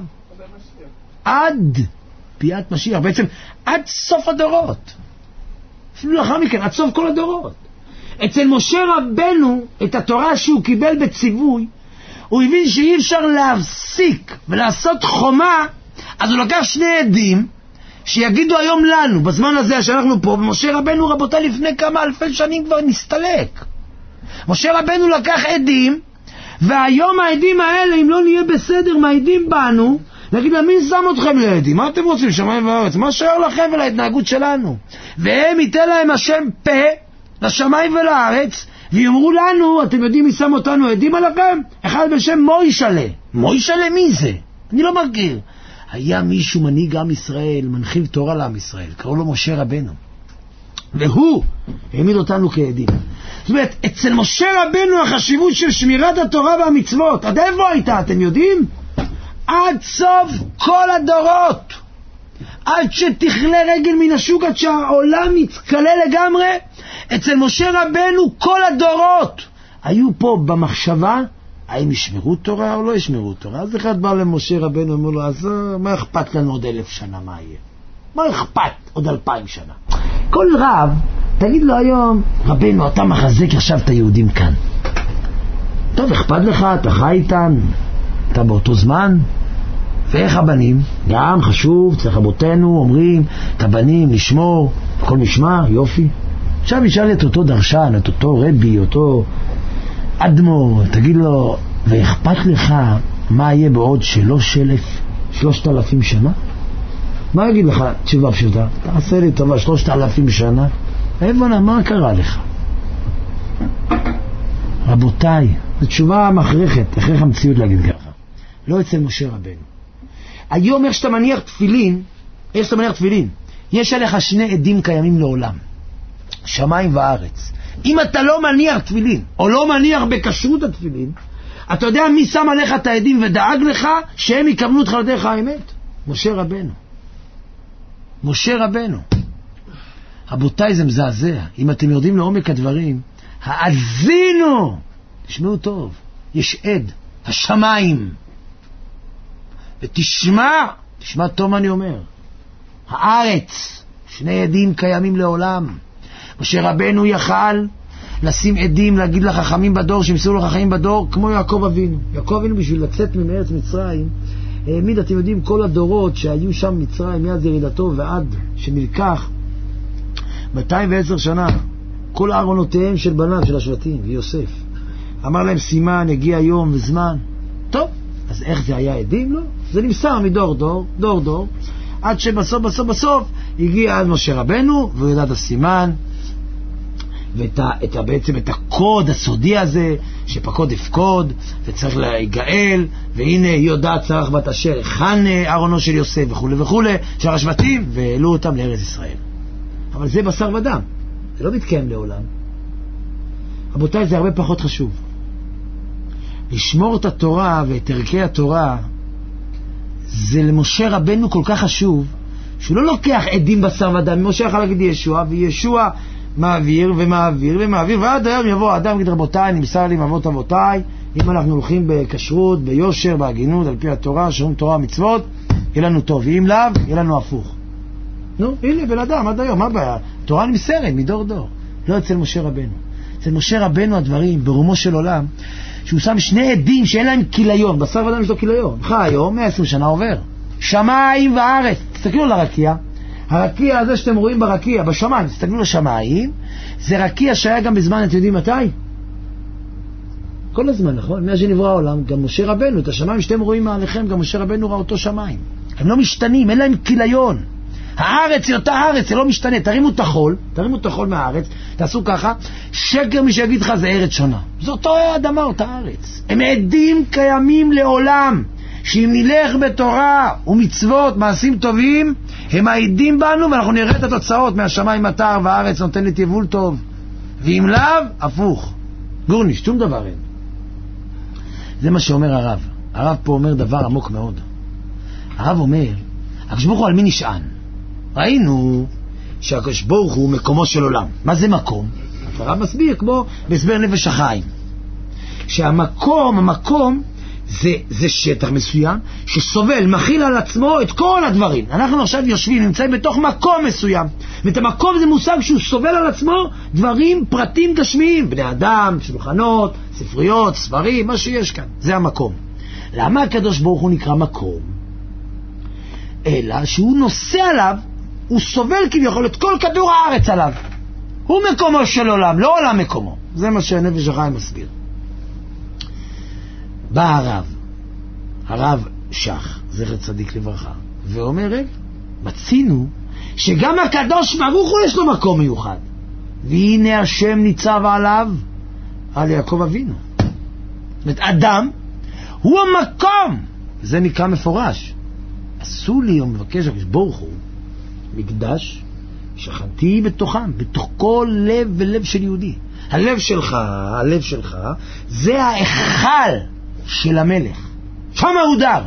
עד ביאת משיח, בעצם עד סוף הדורות, אפילו לאחר מכן, עד סוף כל הדורות. אצל משה רבנו, את התורה שהוא קיבל בציווי, הוא הבין שאי אפשר להפסיק ולעשות חומה, אז הוא לקח שני עדים שיגידו היום לנו, בזמן הזה שאנחנו פה, ומשה רבנו רבותיי לפני כמה אלפי שנים כבר נסתלק. משה רבנו לקח עדים, והיום העדים האלה, אם לא נהיה בסדר, מעידים בנו, להגיד לה, מי שם אתכם לעדים? מה אתם רוצים, שמיים וארץ? מה שער לכם ולהתנהגות שלנו? והם ייתן להם השם פה לשמיים ולארץ, ויאמרו לנו, אתם יודעים מי שם אותנו עדים עליכם? אחד בשם מוישלה. מוישלה מי זה? אני לא מכיר. היה מישהו מנהיג עם ישראל, מנחיל תורה לעם ישראל, קראו לו משה רבנו. והוא העמיד אותנו כעדים. זאת אומרת, אצל משה רבנו החשיבות של שמירת התורה והמצוות, עד איפה הייתה, אתם יודעים? עד סוף כל הדורות. עד שתכלה רגל מן השוק, עד שהעולם יתקלה לגמרי. אצל משה רבנו כל הדורות היו פה במחשבה, האם ישמרו תורה או לא ישמרו תורה. אז אחד בא למשה רבנו, אמרו לו, אז מה אכפת לנו עוד 1000 שנה מה יהיה? מה אכפת עוד 2000 שנה? כל רב, תגיד לו היום, רבנו, אתה מחזק עכשיו את היהודים כאן. טוב, אכפת לך, אתה חי איתם, אתה באותו זמן. ואיך הבנים? גם חשוב, צריך רבותינו, אומרים, את הבנים לשמור, הכל נשמע, יופי. עכשיו ישאל את אותו דרשן, את אותו רבי, אותו אדמו"ר, תגיד לו, ואכפת לך מה יהיה בעוד 3,000 שנה? מה יגיד לך? תשובה פשוטה, תעשה לי טובה, 3,000 שנה? אבנה, מה קרה לך? רבותיי, זו תשובה מכרחת, הכרח המציאות להגיד ככה. לא אצל משה רבנו. היום איך שאתה מניח תפילין, יש עליך שני עדים קיימים לעולם, שמיים וארץ. אם אתה לא מניח תפילין, או לא מניח בכשרות התפילין, אתה יודע מי שם עליך את העדים ודאג לך שהם יקבלו אותך לדרך האמת? משה רבנו. משה רבנו. רבותיי, זה מזעזע. אם אתם יודעים לעומק הדברים, האזינו, תשמעו טוב, יש עד, השמיים. ותשמע טוב מה אני אומר. הארץ, שני עדים קיימים לעולם. משה רבנו יכל לשים עדים, להגיד לחכמים בדור, שמסרו לו חכמים בדור, כמו יעקב אבינו. יעקב אבינו בשביל לצאת מארץ מצרים, העמיד, אתם יודעים, כל הדורות שהיו שם מצרים, מיד ירידתו ועד שנלקח 210 שנה, כל ארונותיהם של בניו, של השבטים, ויוסף. אמר להם סימן, הגיע יום וזמן. טוב, אז איך זה היה עדים? לא. זה נמסר מדור דור, עד שבסוף הגיע עד משה רבנו, והוא ידע את הסימן, בעצם את הקוד הסודי הזה, שפקוד הפקוד, וצריך להיגאל, והנה יודעת צרח בת אשר, הכן ארונו של יוסף וכו', של השבטים, והעלו אותם לארץ ישראל. אבל זה בשר ודם, זה לא מתקיים לעולם. רבותיי, זה הרבה פחות חשוב. לשמור את התורה ואת ערכי התורה, זה למשה רבנו כל כך חשוב, שהוא לא לוקח עדים בשר ודם. משה יכול להגיד ישוע, וישוע מעביר, ועד היום יבוא האדם ויגיד, רבותיי, נמסר לי מאבות אבותיי, אם אנחנו הולכים בכשרות, ביושר, בהגינות, על פי התורה, שומרים תורה ומצוות, יהיה לנו טוב, ואם לאו, יהיה לנו הפוך. נו, הנה, בן אדם, עד היום, מה בעיה? תורה נמסרת מדור דור. לא אצל משה רבנו. אצל משה רבנו הדברים, ברומו של עולם, שהוא שם שני עדים שאין להם כיליון, בשר ודם יש לו כיליון. היום, 120 שנה עובר. שמיים וארץ. תסתכלו על הרקיע. הרקיע הזה שאתם רואים ברקיע, בשמיים, תסתכלו לשמיים, זה רקיע שהיה גם בזמן, אתם יודעים מתי? כל הזמן, נכון? מאז שנברא העולם, גם משה רבנו, את השמיים שאתם רואים מעליכם, גם משה רבנו ראה אותו שמיים. הם לא משתנים, אין להם כיליון. הארץ היא אותה הארץ, זה לא משתנה. תרימו את החול מהארץ, תעשו ככה, שקר מי שיגיד לך זה ארץ שונה. זו אותו האדמה, אותה הארץ. הם עדים קיימים לעולם, שאם נלך בתורה ומצוות, מעשים טובים, הם העדים בנו, ואנחנו נראה את התוצאות מהשמיים מטר, והארץ נותנת יבול טוב. ואם לאו, הפוך. גורניש, שום דבר אין. זה מה שאומר הרב. הרב פה אומר דבר עמוק מאוד. הרב אומר, הקדוש ברוך הוא על מי נשען? ראינו שהקדוש ברוך הוא מקומו של עולם. מה זה מקום? הרב מסביר כמו בהסבר נפש החיים. שהמקום זה שטח מסוים שסובל, מכיל על עצמו את כל הדברים. אנחנו עכשיו יושבים, נמצאים בתוך מקום מסוים. ואת המקום זה מושג שהוא סובל על עצמו דברים, פרטים גשמיים. בני אדם, שולחנות, ספריות, ספרים, מה שיש כאן. זה המקום. למה הקדוש ברוך הוא נקרא מקום? אלא שהוא נושא עליו, הוא סובל כביכול את כל כדור הארץ עליו. הוא מקומו של עולם, לא עולם מקומו. זה מה שהנפש החיים מסביר. בא הרב שח, זכר צדיק לברכה, ואומר, מצינו שגם הקדוש ברוך הוא יש לו מקום מיוחד. והנה השם ניצב עליו, על יעקב אבינו. זאת אומרת, אדם הוא המקום. זה נקרא מפורש. עשו לי, הוא מבקש הקדוש ברוך הוא, מקדש, שכנתי בתוכם, בתוך כל לב ולב של יהודי. הלב שלך, זה ההיכל של המלך. שם הוא דר.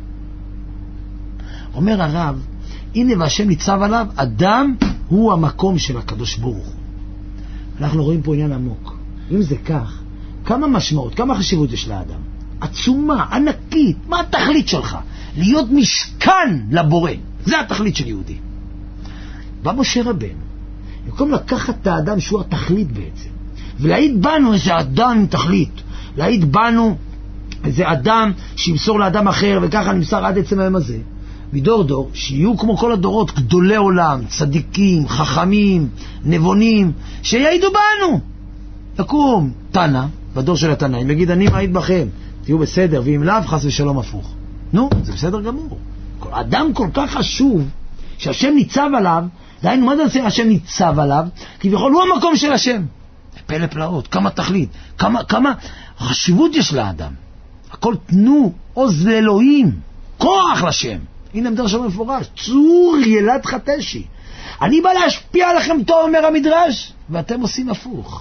אומר הרב, הנה והשם ניצב עליו, אדם הוא המקום של הקדוש ברוך הוא. אנחנו רואים פה עניין עמוק. אם זה כך, כמה משמעות, כמה חשיבות יש לאדם? עצומה, ענקית. מה התכלית שלך? להיות משכן לבורא. זה התכלית של יהודי. בא משה רבנו, במקום לקחת את האדם שהוא התכלית בעצם, ולהעיד בנו איזה אדם עם תכלית, להעיד בנו איזה אדם שימסור לאדם אחר, וככה נמסר עד עצם היום הזה, מדור דור, שיהיו כמו כל הדורות גדולי עולם, צדיקים, חכמים, נבונים, שיעידו בנו. יקום תנא, בדור של התנאים, יגיד אני מעיד בכם, תהיו בסדר, ואם לאו חס ושלום הפוך. נו, זה בסדר גמור. אדם כל כך חשוב, שהשם ניצב עליו, דהיינו, מה זה השם ניצב עליו? כביכול הוא המקום של השם. פלא פלאות, כמה תכלית, כמה חשיבות יש לאדם. הכל תנו עוז לאלוהים, כוח לשם. הנה מדרש מפורש, צור ילד חתשי. אני בא להשפיע עליכם טוב, אומר המדרש, ואתם עושים הפוך.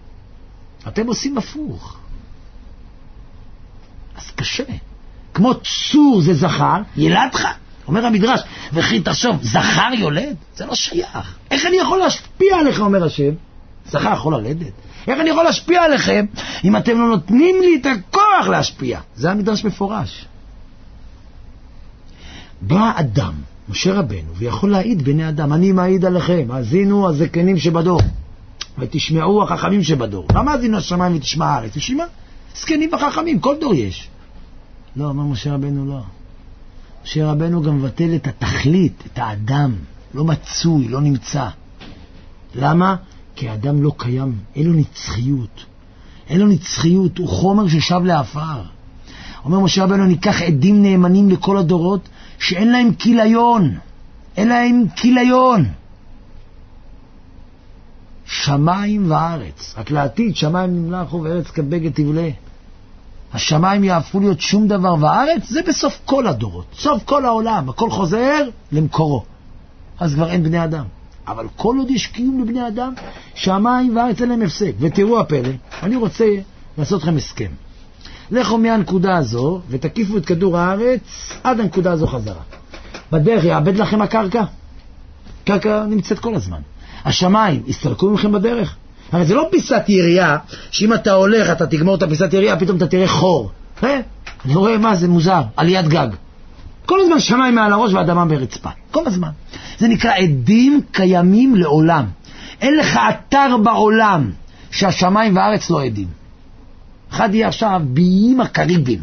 אז קשה. כמו צור זה זכר, ילדך. אומר המדרש, וכי תחשוב, זכר יולד? זה לא שייך. איך אני יכול להשפיע עליכם, אומר השם? זכר יכול ללדת. איך אני יכול להשפיע עליכם אם אתם לא נותנים לי את הכוח להשפיע? זה המדרש מפורש. בא אדם, משה רבנו, ויכול להעיד בני אדם, אני מעיד עליכם, האזינו הזקנים שבדור, ותשמעו החכמים שבדור. למה האזינו השמיים ותשמע הארץ? תשמע, זקנים וחכמים, כל דור יש. לא, אומר משה רבנו לא. משה רבנו גם מבטל את התכלית, את האדם, לא מצוי, לא נמצא. למה? כי האדם לא קיים, אין לו נצחיות. אין לו נצחיות, הוא חומר ששב לעפר. אומר משה רבנו, ניקח עדים נאמנים לכל הדורות שאין להם כיליון. אין להם כיליון. שמיים וארץ. רק לעתיד, שמיים נמלחו וארץ כבגד תבלה. השמיים יהפכו להיות שום דבר וארץ, זה בסוף כל הדורות. סוף כל העולם, הכל חוזר למקורו. אז כבר אין בני אדם. אבל כל עוד יש קיום לבני אדם, שמיים וארץ אין להם הפסק. ותראו הפלא, אני רוצה לעשות לכם הסכם. לכו מהנקודה הזו ותקיפו את כדור הארץ עד הנקודה הזו חזרה. בדרך יאבד לכם הקרקע. קרקע נמצאת כל הזמן. השמיים יסתלקו מכם בדרך. הרי זה לא פיסת ירייה, שאם אתה הולך, אתה תגמור את הפיסת ירייה, פתאום אתה תראה חור. אני רואה מה זה מוזר, עליית גג. כל הזמן שמיים מעל הראש ואדמה ברצפה. כל הזמן. זה נקרא עדים קיימים לעולם. אין לך אתר בעולם שהשמיים והארץ לא עדים. אחד יהיה עכשיו באיים הקריבים.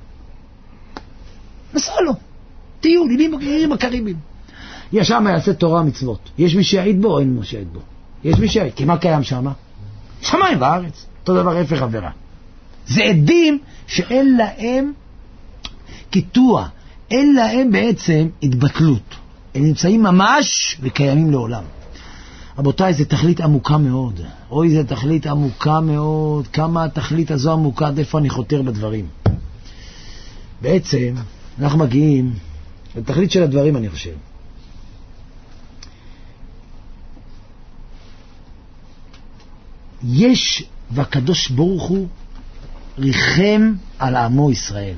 נסע לו. תהיו, באיים הקריבים. יש שם יעשה תורה מצוות. יש מי שיעיד בו או אין מי שיעיד בו? יש מי שיעיד. כי מה קיים שם? שמיים וארץ. אותו דבר הפך עבירה. זה עדים שאין להם קיטוע. אין להם בעצם התבטלות. הם נמצאים ממש וקיימים לעולם. רבותיי, זו תכלית עמוקה מאוד. אוי, זו תכלית עמוקה מאוד. כמה התכלית הזו עמוקה, עד איפה אני חותר בדברים. בעצם, אנחנו מגיעים לתכלית של הדברים, אני חושב. יש, והקדוש ברוך הוא ריחם על עמו ישראל.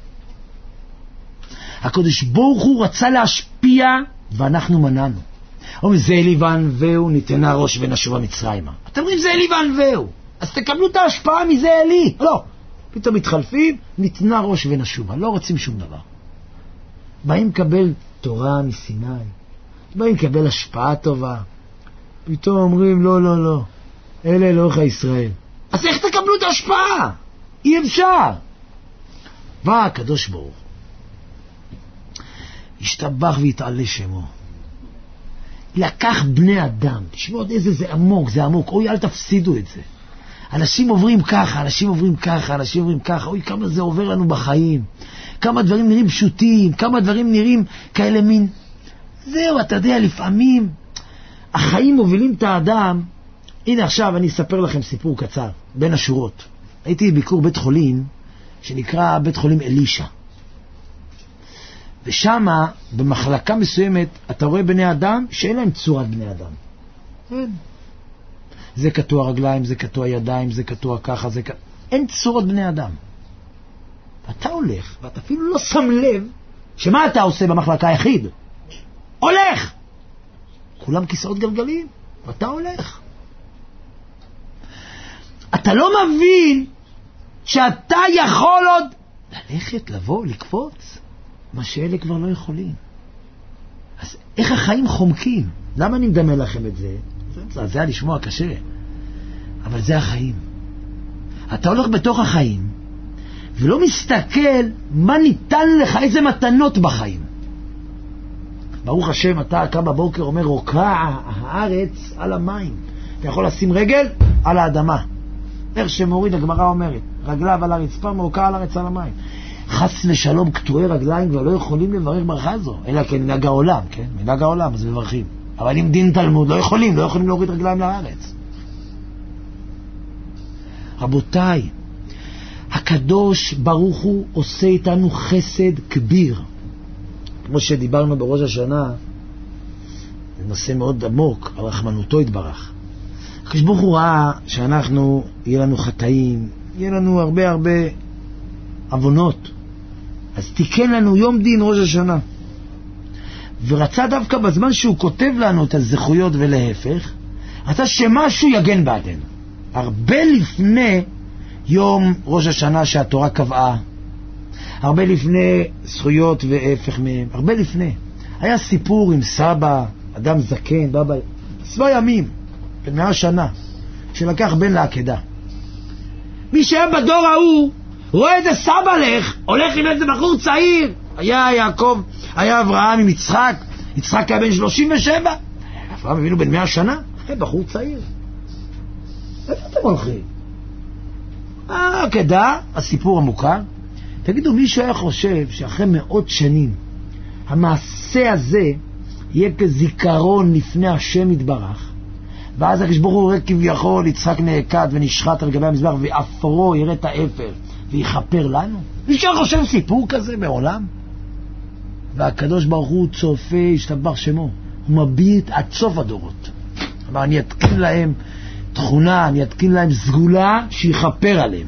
הקדוש ברוך הוא רצה להשפיע, ואנחנו מנענו. אומרים, זה אלי וענווהו, ניתנה ראש ונשובה מצרימה. אתם אומרים, זה אלי וענווהו. אז תקבלו את ההשפעה מזה אלי. לא. פתאום מתחלפים, ניתנה ראש ונשובה. לא רוצים שום דבר. באים לקבל תורה מסיני. באים לקבל השפעה טובה. פתאום אומרים, לא, לא, לא. אלה אלוהיך ישראל. אז איך תקבלו את ההשפעה? אי אפשר. והקדוש ברוך השתבח והתעלה שמו. לקח בני אדם. תשמעו עוד איזה זה עמוק, זה עמוק. אוי, אל תפסידו את זה. אנשים עוברים ככה, אנשים עוברים ככה, אנשים עוברים ככה. אוי, כמה זה עובר לנו בחיים. כמה דברים נראים פשוטים, כמה דברים נראים כאלה מין. זהו, אתה יודע, לפעמים החיים מובילים את האדם. הנה עכשיו אני אספר לכם סיפור קצר, בין השורות. הייתי בביקור בית חולים, שנקרא בית חולים אלישע. ושם, במחלקה מסוימת, אתה רואה בני אדם שאין להם צורת בני אדם. אין. זה קטוע רגליים, זה קטוע ידיים, זה קטוע ככה, זה ככה. אין צורת בני אדם. ואתה הולך, ואתה אפילו לא שם לב, שמה אתה עושה במחלקה היחיד? הולך! כולם כיסאות גלגלים, ואתה הולך. אתה לא מבין שאתה יכול עוד ללכת, לבוא, לקפוץ, מה שאלה כבר לא יכולים. אז איך החיים חומקים? למה אני מדמה לכם את זה? זה היה לשמוע קשה, אבל זה החיים. אתה הולך בתוך החיים ולא מסתכל מה ניתן לך, איזה מתנות בחיים. ברוך השם, אתה קם בבוקר אומר, רוקע הארץ על המים. אתה יכול לשים רגל על האדמה. איך שמוריד, הגמרא אומרת, רגליו על הרצפה, מרוקע על הארץ על המים. חס ושלום, קטועי רגליים כבר לא יכולים לברך ברכה זו, אלא כן מנהג העולם, כן? מנהג העולם, אז מברכים. אבל עם דין תלמוד לא יכולים להוריד רגליים לארץ. רבותיי, הקדוש ברוך הוא עושה איתנו חסד כביר. כמו שדיברנו בראש השנה, זה נושא מאוד עמוק, על רחמנותו יתברך. הקדוש ברוך הוא ראה שאנחנו, יהיה לנו חטאים, יהיה לנו הרבה עוונות. אז תיקן לנו יום דין ראש השנה. ורצה דווקא בזמן שהוא כותב לנו את הזכויות ולהפך, רצה שמשהו יגן בעדנו. הרבה לפני יום ראש השנה שהתורה קבעה, הרבה לפני זכויות והפך מהם, הרבה לפני. היה סיפור עם סבא, אדם זקן, בבא, 7 ימים, 100 שנה, שלקח בן לעקדה. מי שהיה בדור ההוא, רואה איזה סבא הולך עם איזה בחור צעיר, היה יעקב, היה אברהם עם יצחק, יצחק היה בן 37, אברהם אבינו בן 100 שנה, בחור צעיר. איפה אתם הולכים? כדאי, הסיפור המוכר. תגידו, מישהו היה חושב שאחרי מאות שנים המעשה הזה יהיה כזיכרון לפני השם יתברך, ואז הקדוש ברוך הוא רואה כביכול יצחק נעקד ונשחט על גבי המזבח ואפרו יראה את האפר ויחפר לנו? מישהו היה חושב סיפור כזה בעולם? והקדוש ברוך הוא צופה, השתבח שמו, הוא מביט עד סוף הדורות. אבל אני אתקין להם תכונה, אני אתקין להם סגולה שיחפר עליהם.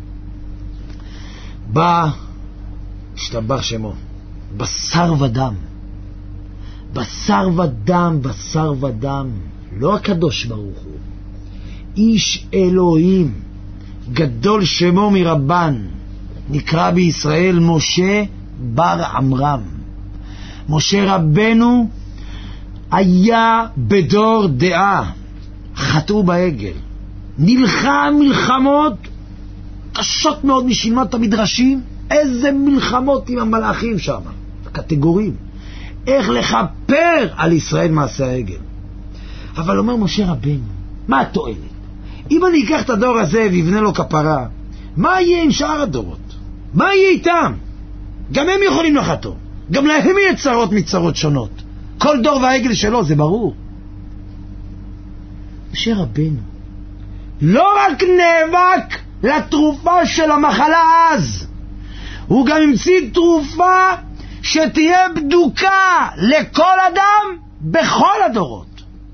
בא, השתבח שמו, בשר ודם. בשר ודם, בשר ודם. לא הקדוש ברוך הוא. איש אלוהים, גדול שמו מרבן, נקרא בישראל משה בר עמרם. משה רבנו היה בדור דעה, חטאו בעגל, נלחם מלחמות קשות מאוד משלמת המדרשים. איזה מלחמות עם המלאכים שם, קטגורים, איך לחפר על ישראל מעשה העגל. אבל אומר משה רבנו, מה התועלת? אם אני אקח את הדור הזה ויבנה לו כפרה, מה יהיה עם שאר הדורות? מה יהיה איתם? גם הם יכולים לחטוא, גם להם יהיה צרות מצרות שונות. כל דור והעגל שלו, זה ברור. משה רבנו לא רק נאבק לתרופה של המחלה אז, הוא גם המציא תרופה שתהיה בדוקה לכל אדם בכל הדורות.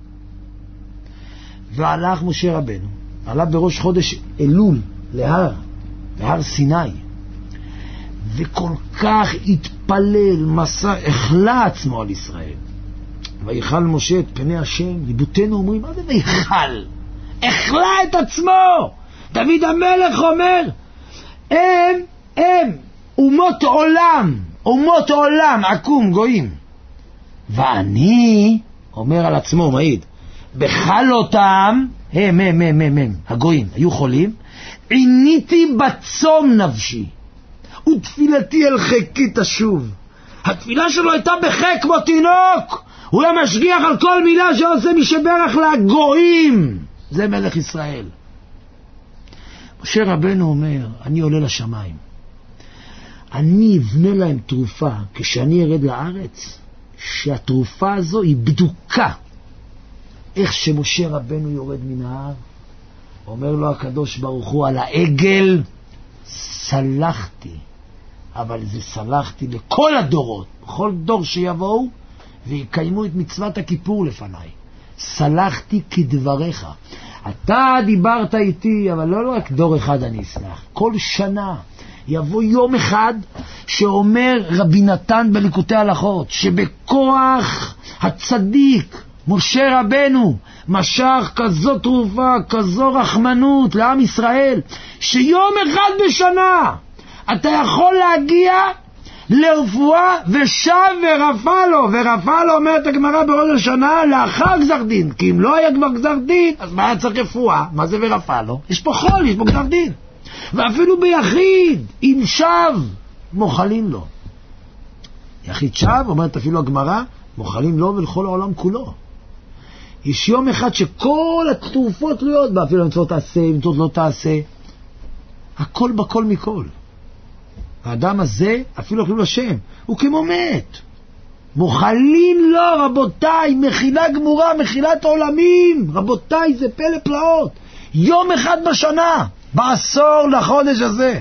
והלך משה רבנו, עלה בראש חודש אלול להר סיני, וכל כך התפלל, מסע, החלה עצמו על ישראל. ויחל משה את פני השם. ליבותינו אומרים, מה זה ויחל? החלה את עצמו. דוד המלך אומר, הם אומות עולם עקום גויים, ואני, אומר על עצמו, מעיד, בחלותם, הם הגויים היו חולים, עיניתי בצום נפשי ותפילתי אל חיקי תשוב. התפילה שלו הייתה בחק כמו תינוק. הוא היה משגיח על כל מילה שעושה משברך לגויים. זה מלך ישראל. משה רבנו אומר, אני עולה לשמיים, אני אבנה להם תרופה כשאני ארד לארץ, שהתרופה הזו היא בדוקה. איך שמשה רבנו יורד מן ההר, אומר לו הקדוש ברוך הוא על העגל, סלחתי, אבל זה סלחתי לכל הדורות, בכל דור שיבואו ויקיימו את מצוות הכיפור לפניי. סלחתי כדבריך. אתה דיברת איתי, אבל לא רק דור אחד אני אסלח. כל שנה יבוא יום אחד שאומר רבי נתן בליקוטי הלכות, שבכוח הצדיק משה רבנו משך כזו תרופה, כזו רחמנות לעם ישראל, שיום אחד בשנה אתה יכול להגיע לרפואה ושב ורפא לו, אומרת הגמרא בראש השנה, לאחר גזר דין. כי אם לא היה כבר גזר דין, אז מה היה צריך רפואה? מה זה ורפא לו? יש פה חול, יש פה גזר דין. ואפילו ביחיד, אם שב, מוכלים לו. יחיד שב, אומרת אפילו הגמרא, מוכלים לו ולכל העולם כולו. יש יום אחד שכל התרופות תלויות בה, אפילו מצוות תעשה, מצוות לא תעשה, הכל בכל מכל. האדם הזה, אפילו אוכלים לשם, הוא כמו מת. מוכלים לו, רבותיי, מחילה גמורה, מחילת עולמים, רבותיי, זה פלא פלאות. יום אחד בשנה, בעשור לחודש הזה,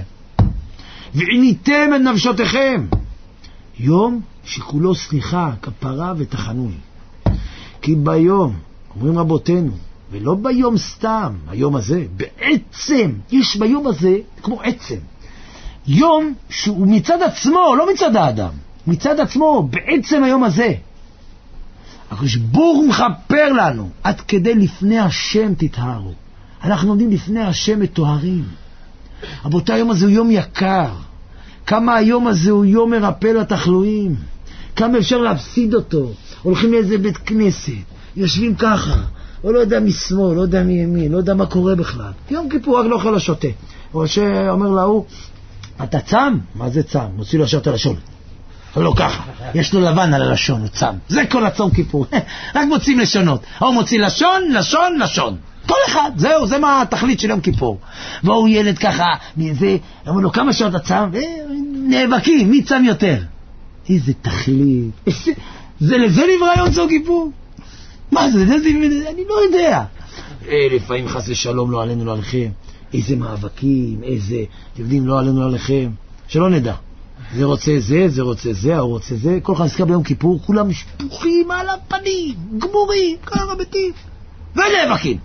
ועיניתם את נפשותיכם. יום שכולו סליחה, כפרה ותחנון. כי ביום, אומרים רבותינו, ולא ביום סתם, היום הזה, בעצם, יש ביום הזה כמו עצם. יום שהוא מצד עצמו, לא מצד האדם, מצד עצמו, בעצם היום הזה. הקדוש ברוך הוא מכפר לנו, עד כדי לפני השם תטהרו. אנחנו עומדים לפני השם מטוהרים. רבותי, היום הזה הוא יום יקר. כמה היום הזה הוא יום מרפא לתחלואים. כמה אפשר להפסיד אותו. הולכים לאיזה בית כנסת, יושבים ככה, או לא יודע משמאל, לא יודע מימין, לא יודע מה קורה בכלל. יום כיפור רק לא אוכל לשוטה. או שאומר להוא, אתה צם? מה זה צם? מוציא לו ישר את הלשון. לא ככה, יש לו לבן על הלשון, הוא צם. זה כל הצום כיפור. רק מוצאים לשונות. הוא מוציא לשון, לשון, לשון. כל אחד, זהו, זה מה התכלית של יום כיפור. והוא ילד ככה, אמרו לו, כמה שעות הצם? נאבקים, מי צם יותר? איזה תכלית. זה לזה נברא יום צום כיפור? מה זה? אני לא יודע. לפעמים חס ושלום לא עלינו לא עליכם. איזה מאבקים, איזה, אתם יודעים, לא עלינו לא עליכם. שלא נדע. זה רוצה זה, זה רוצה זה, הוא רוצה זה. כל אחד נזכר ביום כיפור, כולם משפוחים על הפנים, גמורים, ככה מתים. ונאבקים.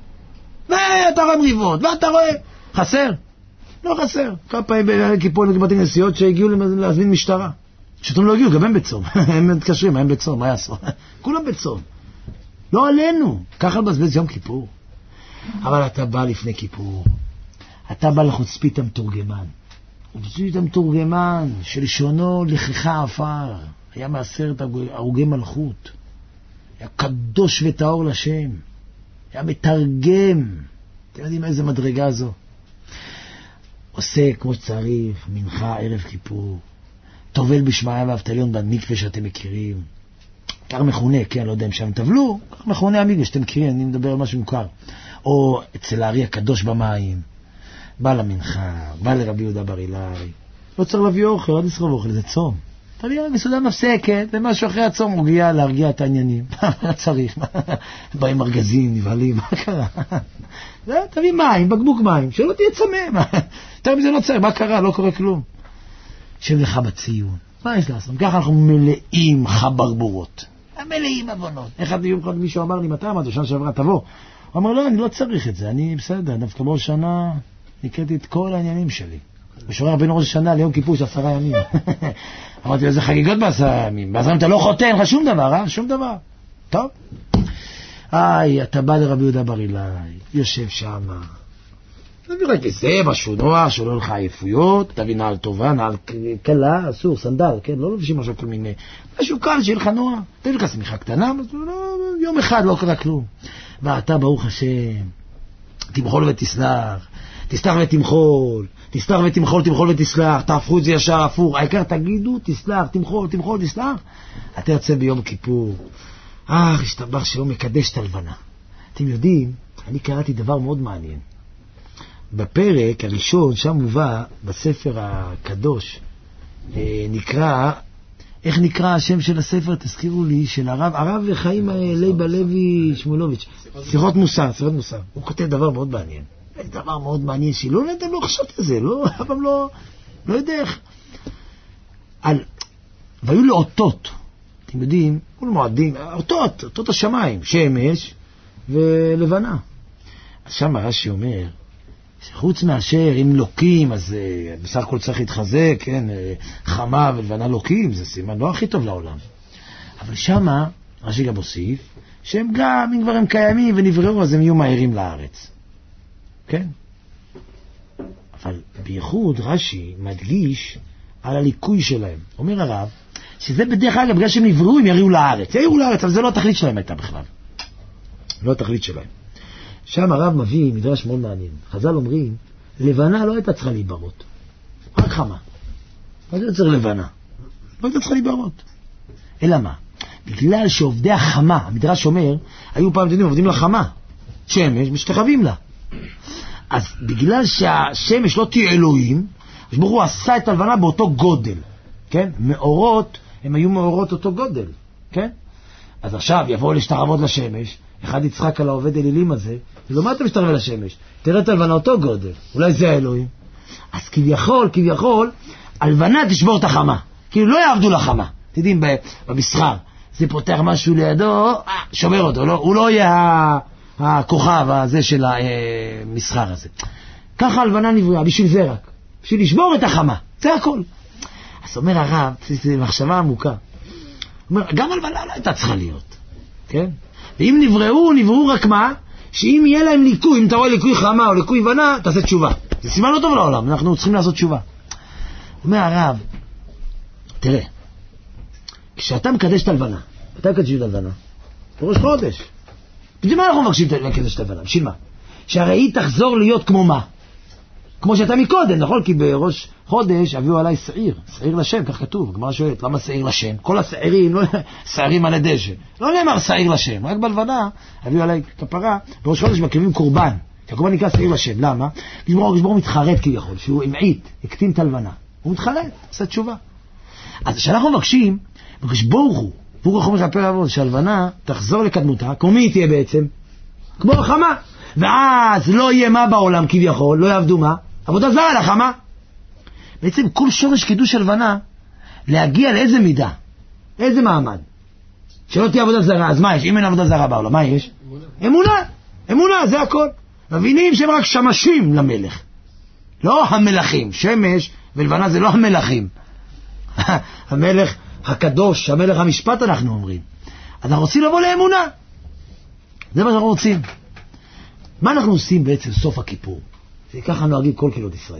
ואתה רואה מריבות, ואתה רואה... חסר? לא חסר. כמה פעמים ביום כיפור נגמתי נסיעות שהגיעו להזמין משטרה. שאתם לא הגיעו, גם הם בצום. הם מתקשרים, הם בצום, מה יעשו? כולם בצום. לא עלינו. ככה לבזבז יום כיפור. אבל אתה בא לפני כיפור. אתה בא לחוצפית המתורגמן. חוצפית המתורגמן שלשונו לכחה עפר. היה מעשרת הרוגי מלכות. היה קדוש וטהור לשם. היה מתרגם. אתם יודעים איזה מדרגה זו. עושה כמו שצריך, מנחה ערב כיפור. טובל בשמעיה ואבטליון במקווה שאתם מכירים. כך מכונה, כן, לא יודע אם שם טבלו, כך מכונה המקווה שאתם מכירים, אני מדבר על משהו מוכר. או אצל הארי הקדוש במים, בא למנחה, בא לרבי יהודה בר אילאי. לא צריך להביא אוכל, עוד לסחוב אוכל, זה צום. תביא מסעודה מפסקת, ומשהו אחרי הצום מוגיע להרגיע את העניינים. מה צריך? באים ארגזים, נבהלים, מה קרה? תביא מים, בקבוק מים, שלא תהיה צמא. יותר מזה לא צריך, מה קרה? לא קורה כלום. שב לך בציון. מה יש לעשות? ככה אנחנו מלאים חברבורות. מלאים אבונות. אחד יום אחד מישהו אמר לי, מתי אמרת? שנה שעברה, תבוא. הוא אמר, לא, אני לא צריך את זה, אני בסדר. דווקא בראש שנה נקראתי את כל העניינים שלי. ושורר בין ראש השנה ליום כיפור 10 ימים. אמרתי, איזה חגיגות ב10 ימים. ב10 ימים אתה לא חוטא, אין לך שום דבר, שום דבר. טוב. אתה בא לרבי יהודה בר אילאי, יושב שם. תביא רק כיסא, משהו נוח, שלא לך עייפויות, תביא נעל טובה, נעל קלה, אסור, סנדל, כן? לא לובשים משהו כל מיני. משהו קל, שיהיה לך נוח. תביא לך שמיכה קטנה, יום אחד לא קרה כלום. ואתה, ברוך השם, תמחול ותסלח, תסלח ותמחול, תסלח ותמחול, תמחול ותסלח, תהפכו את זה ישר הפוך. העיקר תגידו, תסלח, תמחול, תמחול, תסלח. אתה יוצא ביום כיפור. השתבח שלא מקדש את הלבנה. אתם יודעים, אני קראתי דבר מאוד מעניין. בפרק הראשון, שם מובא, בספר הקדוש, נקרא, איך נקרא השם של הספר, תזכירו לי, של הרב חיים לייבה לוי שמואלוביץ', שיחות מוסר, שיחות מוסר. הוא כותב דבר מאוד מעניין. דבר מאוד מעניין שלא נדע, לא חשבתי על זה, אבל לא יודע איך. והיו לו אותות, אתם יודעים, כל מועדים, אותות השמיים, שמש ולבנה. אז שם רש"י אומר, שחוץ מאשר אם לוקים, אז בסך הכל צריך להתחזק, כן? חמה ולבנה לוקים, זה סימן לא הכי טוב לעולם. אבל שמה, רש"י גם הוסיף, שהם גם, אם כבר הם קיימים ונבראו, אז הם יהיו מהירים לארץ. כן? אבל בייחוד רש"י מדגיש על הליקוי שלהם. אומר הרב, שזה בדרך כלל, בגלל שהם נבראו, הם יראו לארץ. יראו לארץ, אבל זה לא התכלית שלהם הייתה בכלל. לא התכלית שלהם. שם הרב מביא מדרש מאוד מעניין. חז"ל אומרים, לבנה לא הייתה צריכה להיברות. רק חמה. מה זה צריך לבנה? לא הייתה צריכה להיברות. אלא מה? בגלל שעובדי החמה, המדרש אומר, היו פעם דנים, עובדים לחמה. שמש, משתחווים לה. אז בגלל שהשמש לא תהיה אלוהים, ברוך הוא עשה את הלבנה באותו גודל. כן? מאורות, הם היו מאורות אותו גודל. כן? אז עכשיו יבואו להשתחוות לשמש, אחד יצחק על העובד אלילים הזה, ולא מה אתה משתחווה לשמש? תראה את הלבנה אותו גודל, אולי זה האלוהים. אז כביכול, הלבנה תשבור את החמה. כאילו לא יעבדו לחמה. תדעים, במסחר, זה פותח משהו לידו, שומר אותו, לא, הוא לא יהיה הכוכב הזה של המסחר הזה. ככה הלבנה נבראה, בשביל זה רק. בשביל לשבור את החמה. זה הכל. אז אומר הרב, זו מחשבה עמוקה. אומר, גם הלבנה לא הייתה צריכה להיות. כן? ואם נבראו רק מה? שאם יהיה להם ליקוי, אם אתה רואה ליקוי חמה או ליקוי בנה, תעשה תשובה. זה סימן לא טוב לעולם, אנחנו צריכים לעשות תשובה. אומר הרב, תראה, כשאתה מקדש את הלבנה, אתה מקדש את הלבנה, בראש חודש. בשביל מה אנחנו מבקשים לקדש את הלבנה? בשביל מה? שהרי היא תחזור להיות כמו מה? כמו שאתה מקודם, נכון? כי בראש חודש הביאו עליי שעיר לשם, כך כתוב. הגמרא שואלת, למה שעיר לשם? כל השעירים, לא שעירים על הדשא. לא נאמר שעיר לשם, רק בלבנה הביאו עליי כפרה, בראש חודש מקריבים קורבן. הקורבן נקרא שעיר לשם, למה? כשברור מתחרט כביכול, שהוא המעיט, הקטין את הלבנה. הוא מתחרט, עושה תשובה. אז כשאנחנו מבקשים, ברוך הוא אומר לפה לעבוד, שהלבנה תחזור לקדמותה, כמו מי תהיה בעצם? כמו החמה. ואז לא יהיה מה בעולם כביכול, לא יעבדו מה? עבודה זרה לחמה. בעצם כל שורש קידוש הלבנה, להגיע לאיזה מידה, איזה מעמד. שלא תהיה עבודה זרה, אז מה יש? אם אין עבודה זרה בעולם, מה יש? אמונה, זה הכל. מבינים שהם רק שמשים למלך. לא המלכים, שמש ולבנה זה לא המלכים. המלך הקדוש, המלך המשפט אנחנו אומרים. אז אנחנו רוצים לבוא לאמונה. זה מה שאנחנו רוצים. מה אנחנו עושים בעצם סוף הכיפור? וככה נוהגים כל קהילות ישראל.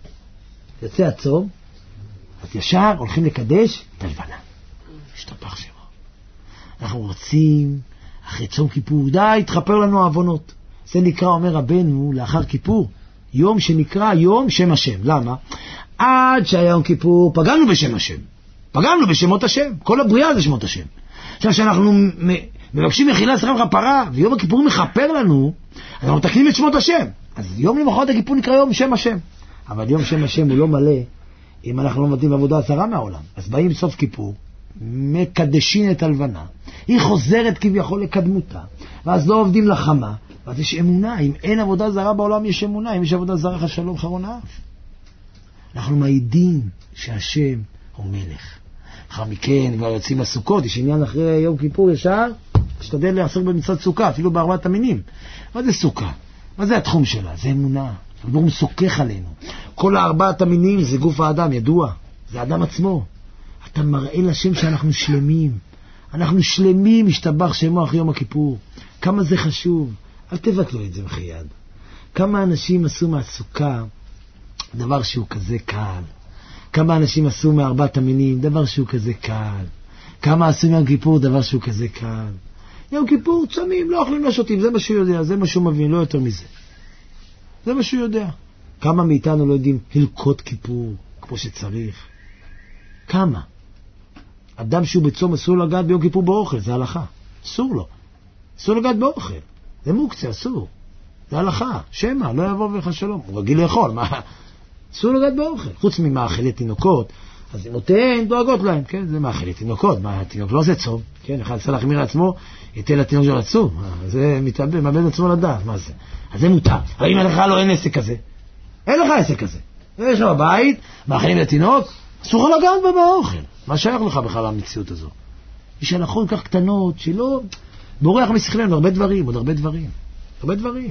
יוצא הצום, אז ישר הולכים לקדש את הלבנה. השתפך שמו. אנחנו רוצים, אחרי צום כיפור, די, תחפר לנו העוונות. זה נקרא, אומר רבנו, לאחר כיפור, יום שנקרא יום שם השם. למה? עד שהיה יום כיפור, פגענו בשם השם. פגענו בשמות השם. כל הבריאה זה שמות השם. עכשיו, שאנחנו מבקשים מחילה שכם כפרה, ויום הכיפור מחפר לנו, אז אנחנו מתקנים את שמות השם. אז יום למחרת הכיפור נקרא יום שם השם. אבל יום שם השם הוא לא מלא, אם אנחנו לא מתאים עבודה זרה מהעולם. אז באים סוף כיפור, מקדשים את הלבנה, היא חוזרת כביכול לקדמותה, ואז לא עובדים לחמה, ואז יש אמונה. אם אין עבודה זרה בעולם יש אמונה, אם יש עבודה זרה חשלום חרון האף. אנחנו מעידים שהשם הוא מלך. אחר מכן כבר יוצאים לסוכות, יש עניין אחרי יום כיפור ישר, תשתדל לעסוק במצוות סוכה, אפילו בארבעת המינים. מה זה סוכה? מה זה התחום שלה? זה אמונה. הוא מסוכך עלינו. כל ארבעת המינים זה גוף האדם, ידוע. זה האדם עצמו. אתה מראה לשם שאנחנו שלמים. אנחנו שלמים, משתבח שמו אחרי יום הכיפור. כמה זה חשוב. אל תבטלו את זה בחייד. כמה אנשים עשו מהסוכה דבר שהוא כזה קל. כמה אנשים עשו מארבעת המינים דבר שהוא כזה קל. כמה עשו מיום כיפור דבר שהוא כזה קל. יום כיפור צמים, לא אוכלים, לא שותים, זה מה שהוא יודע, זה מה שהוא מבין, לא יותר מזה. זה מה שהוא יודע. כמה מאיתנו לא יודעים הלכות כיפור כמו שצריך? כמה? אדם שהוא בצום אסור לגעת ביום כיפור באוכל, זה הלכה. אסור לו. אסור לגעת באוכל. זה מוקצה, אסור. זה הלכה. שמה, לא יבוא ולך שלום. הוא רגיל לאכול, מה? אסור לגעת באוכל. חוץ ממאכלי תינוקות, אז אמותיהן דואגות להם, כן? זה מאכלי תינוקות. מה, התינוק לא זה צום. כן, אחד צריך להחמיר לעצמו, ייתן לתינוק של עצום. זה מתאבד, מאבד עצמו לדעת, מה זה? אז זה מותר. אבל אם לך לא אין עסק כזה, אין לך עסק כזה. יש לך בבית, מאכלים לתינוק, אסור לגעת בה באוכל. מה שייך לך בכלל המציאות הזו? יש הלכות כך קטנות שלא בורח משכלנו, הרבה דברים, עוד הרבה דברים. הרבה דברים.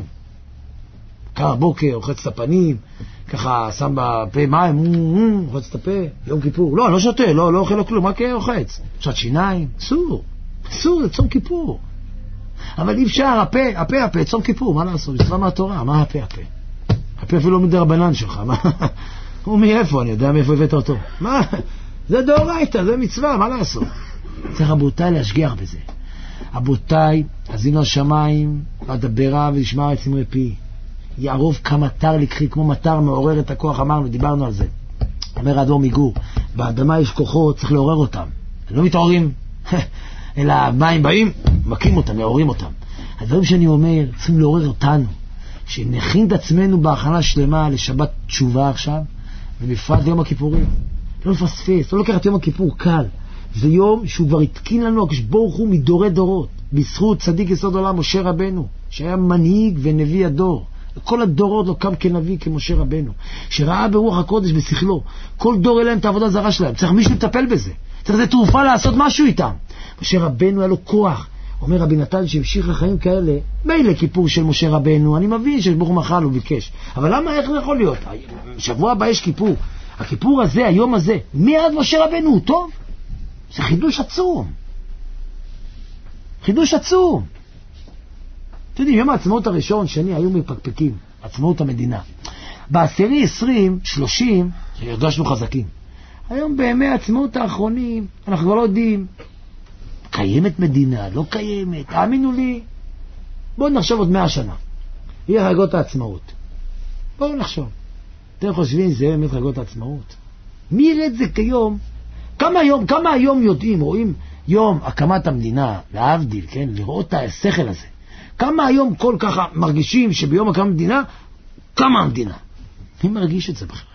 קר בוקר, רוחץ את הפנים, ככה שם בפה מים, רוחץ את הפה, יום כיפור. לא, אני לא שותה, לא אוכל לו כלום, רק רוחץ. שעת שיניים, אסור. אסור, זה צום כיפור. אבל אי אפשר, הפה, צום כיפור, מה לעשות? מצווה מהתורה, מה הפה? הפה אפילו מדרבנן שלך, מה? הוא מאיפה, אני יודע מאיפה הבאת אותו. מה? זה דאורייתא, זה מצווה, מה לעשות? צריך רבותיי להשגיח בזה. רבותיי, אזינו השמיים, אדברה ונשמע את צמרי פי. יערוב כמטר לקחי, כמו מטר מעורר את הכוח, אמרנו, דיברנו על זה. אומר האדמו"ר מגור, באדמה יש כוחות, צריך לעורר אותם. הם לא מתעוררים, אלא מים באים, מקים אותם, מעוררים אותם. הדברים שאני אומר, צריכים לעורר אותנו, שנכין את עצמנו בהכנה שלמה לשבת תשובה עכשיו, ובפרט ליום הכיפורים. לא לפספס, לא לקחת יום הכיפור קל. זה יום שהוא כבר התקין לנו, הקדוש ברוך הוא מדורי דורות, בזכות צדיק יסוד עולם משה רבנו, שהיה מנהיג ונביא הדור. כל הדורות לא קם כנביא כמשה רבנו, שראה ברוח הקודש בשכלו. כל דור אליהם את העבודה זרה שלהם. צריך מישהו לטפל בזה. צריך איזה תרופה לעשות משהו איתם. משה רבנו היה לו כוח. אומר רבי נתן שהמשיך לחיים כאלה, מילא כיפור של משה רבנו, אני מבין שברוך מחל הוא ביקש. אבל למה, איך זה יכול להיות? שבוע הבא יש כיפור. הכיפור הזה, היום הזה, מיד משה רבנו הוא טוב. זה חידוש עצום. חידוש עצום. אתם יודעים, יום העצמאות הראשון, שני, היו מפקפקים. עצמאות המדינה. בעשירי, 20, 30, הרגשנו חזקים. היום בימי העצמאות האחרונים, אנחנו כבר לא יודעים, קיימת מדינה, לא קיימת, האמינו לי. בואו נחשוב עוד 100 שנה. יהיה רגות העצמאות. בואו נחשוב. אתם חושבים זה באמת חגות העצמאות? מי יראה את זה כיום? כמה היום יודעים, רואים יום הקמת המדינה, להבדיל, כן, לראות את השכל הזה. כמה היום כל ככה מרגישים שביום הקמת המדינה, קמה המדינה. מי מרגיש את זה בכלל?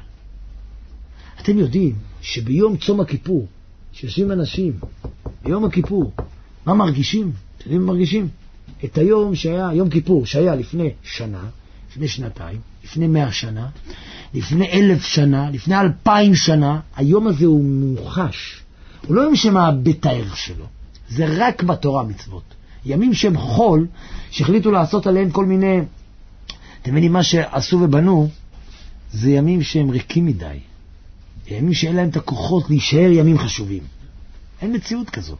אתם יודעים שביום צום הכיפור, שיושבים אנשים, ביום הכיפור, מה מרגישים? אתם יודעים מה מרגישים? את היום שהיה, יום כיפור, שהיה לפני שנה, לפני שנתיים, לפני 100 שנה, לפני 1000 שנה, לפני 2000 שנה, היום הזה הוא מוחש. הוא לא יום שמאבד את הערך שלו. זה רק בתורה מצוות. ימים שהם חול, שהחליטו לעשות עליהם כל מיני... אתם מבינים, מה שעשו ובנו, זה ימים שהם ריקים מדי. ימים שאין להם את הכוחות להישאר ימים חשובים. אין מציאות כזו.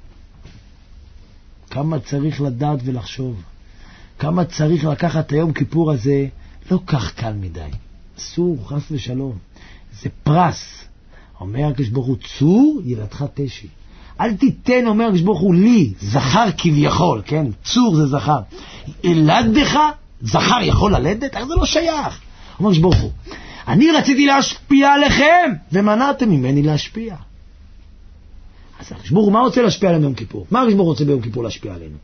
כמה צריך לדעת ולחשוב. כמה צריך לקחת את היום כיפור הזה, לא כך קל מדי. אסור, חס ושלום. זה פרס. אומר הקדוש ברוך הוא, צור ילדך תשי. אל תיתן, אומר הקדוש ברוך הוא, לי, זכר כביכול, כן? צור זה זכר. ילדך, זכר יכול ללדת? אז זה לא שייך. אומר הקדוש ברוך הוא, אני רציתי להשפיע עליכם, ומנעתם ממני להשפיע. אז הקדוש ברוך הוא, מה רוצה להשפיע עלינו ביום כיפור? מה הקדוש ברוך הוא רוצה ביום כיפור להשפיע עלינו?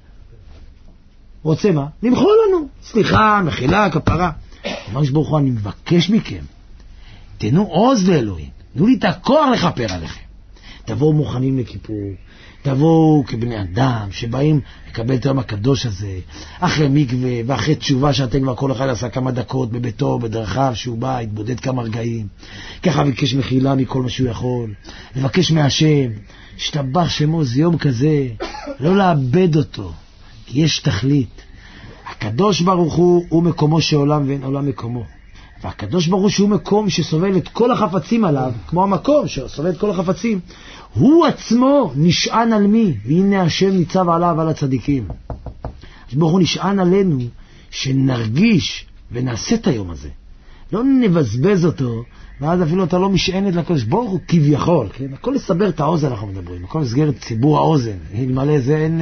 רוצה מה? למחול לנו. סליחה, מחילה, כפרה. אומר הקדוש ברוך הוא, אני מבקש מכם, תנו עוז לאלוהים. תנו לי את הכוח לכפר עליכם. תבואו מוכנים לכיפור, תבואו כבני אדם שבאים לקבל את היום הקדוש הזה, אחרי מקווה ואחרי תשובה שאתם כבר כל אחד עשה כמה דקות בביתו, בדרכיו שהוא בא, התבודד כמה רגעים, ככה ביקש מחילה מכל מה שהוא יכול, לבקש מהשם, שתבח שמו, זה יום כזה, לא לאבד אותו, כי יש תכלית. הקדוש ברוך הוא מקומו שעולם ואין עולם מקומו. והקדוש ברוך הוא שהוא מקום שסובל את כל החפצים עליו, כמו המקום שסובל את כל החפצים, הוא עצמו נשען על מי? והנה השם ניצב עליו על הצדיקים. הקדוש ברוך הוא נשען עלינו שנרגיש ונעשה את היום הזה. לא נבזבז אותו, ואז אפילו אתה לא משענת לקדוש ברוך הוא כביכול. כן? הכל לסבר את האוזן אנחנו מדברים, הכל לסגר את ציבור האוזן. מלא זה אין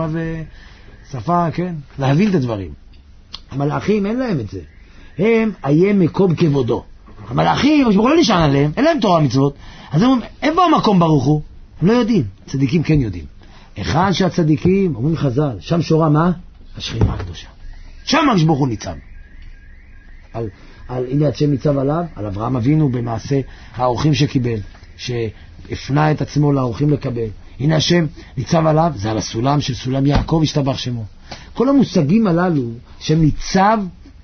שפה, כן? להבין את הדברים. המלאכים אין להם את זה. הם איים מקום כבודו. המלאכים, ברוך הוא לא נשען עליהם, אין להם תורה מצוות. אז הם אומרים, איפה המקום ברוך הוא? הם לא יודעים, צדיקים כן יודעים. אחד שהצדיקים, אומרים חז"ל, שם שורה מה? השכינה הקדושה. שם ברוך הוא ניצב. הנה השם ניצב עליו, על אברהם אבינו במעשה האורחים שקיבל, שהפנה את עצמו לאורחים לקבל. הנה השם ניצב עליו, זה על הסולם של סולם יעקב השתבח שמו. כל המושגים הללו שהם ניצב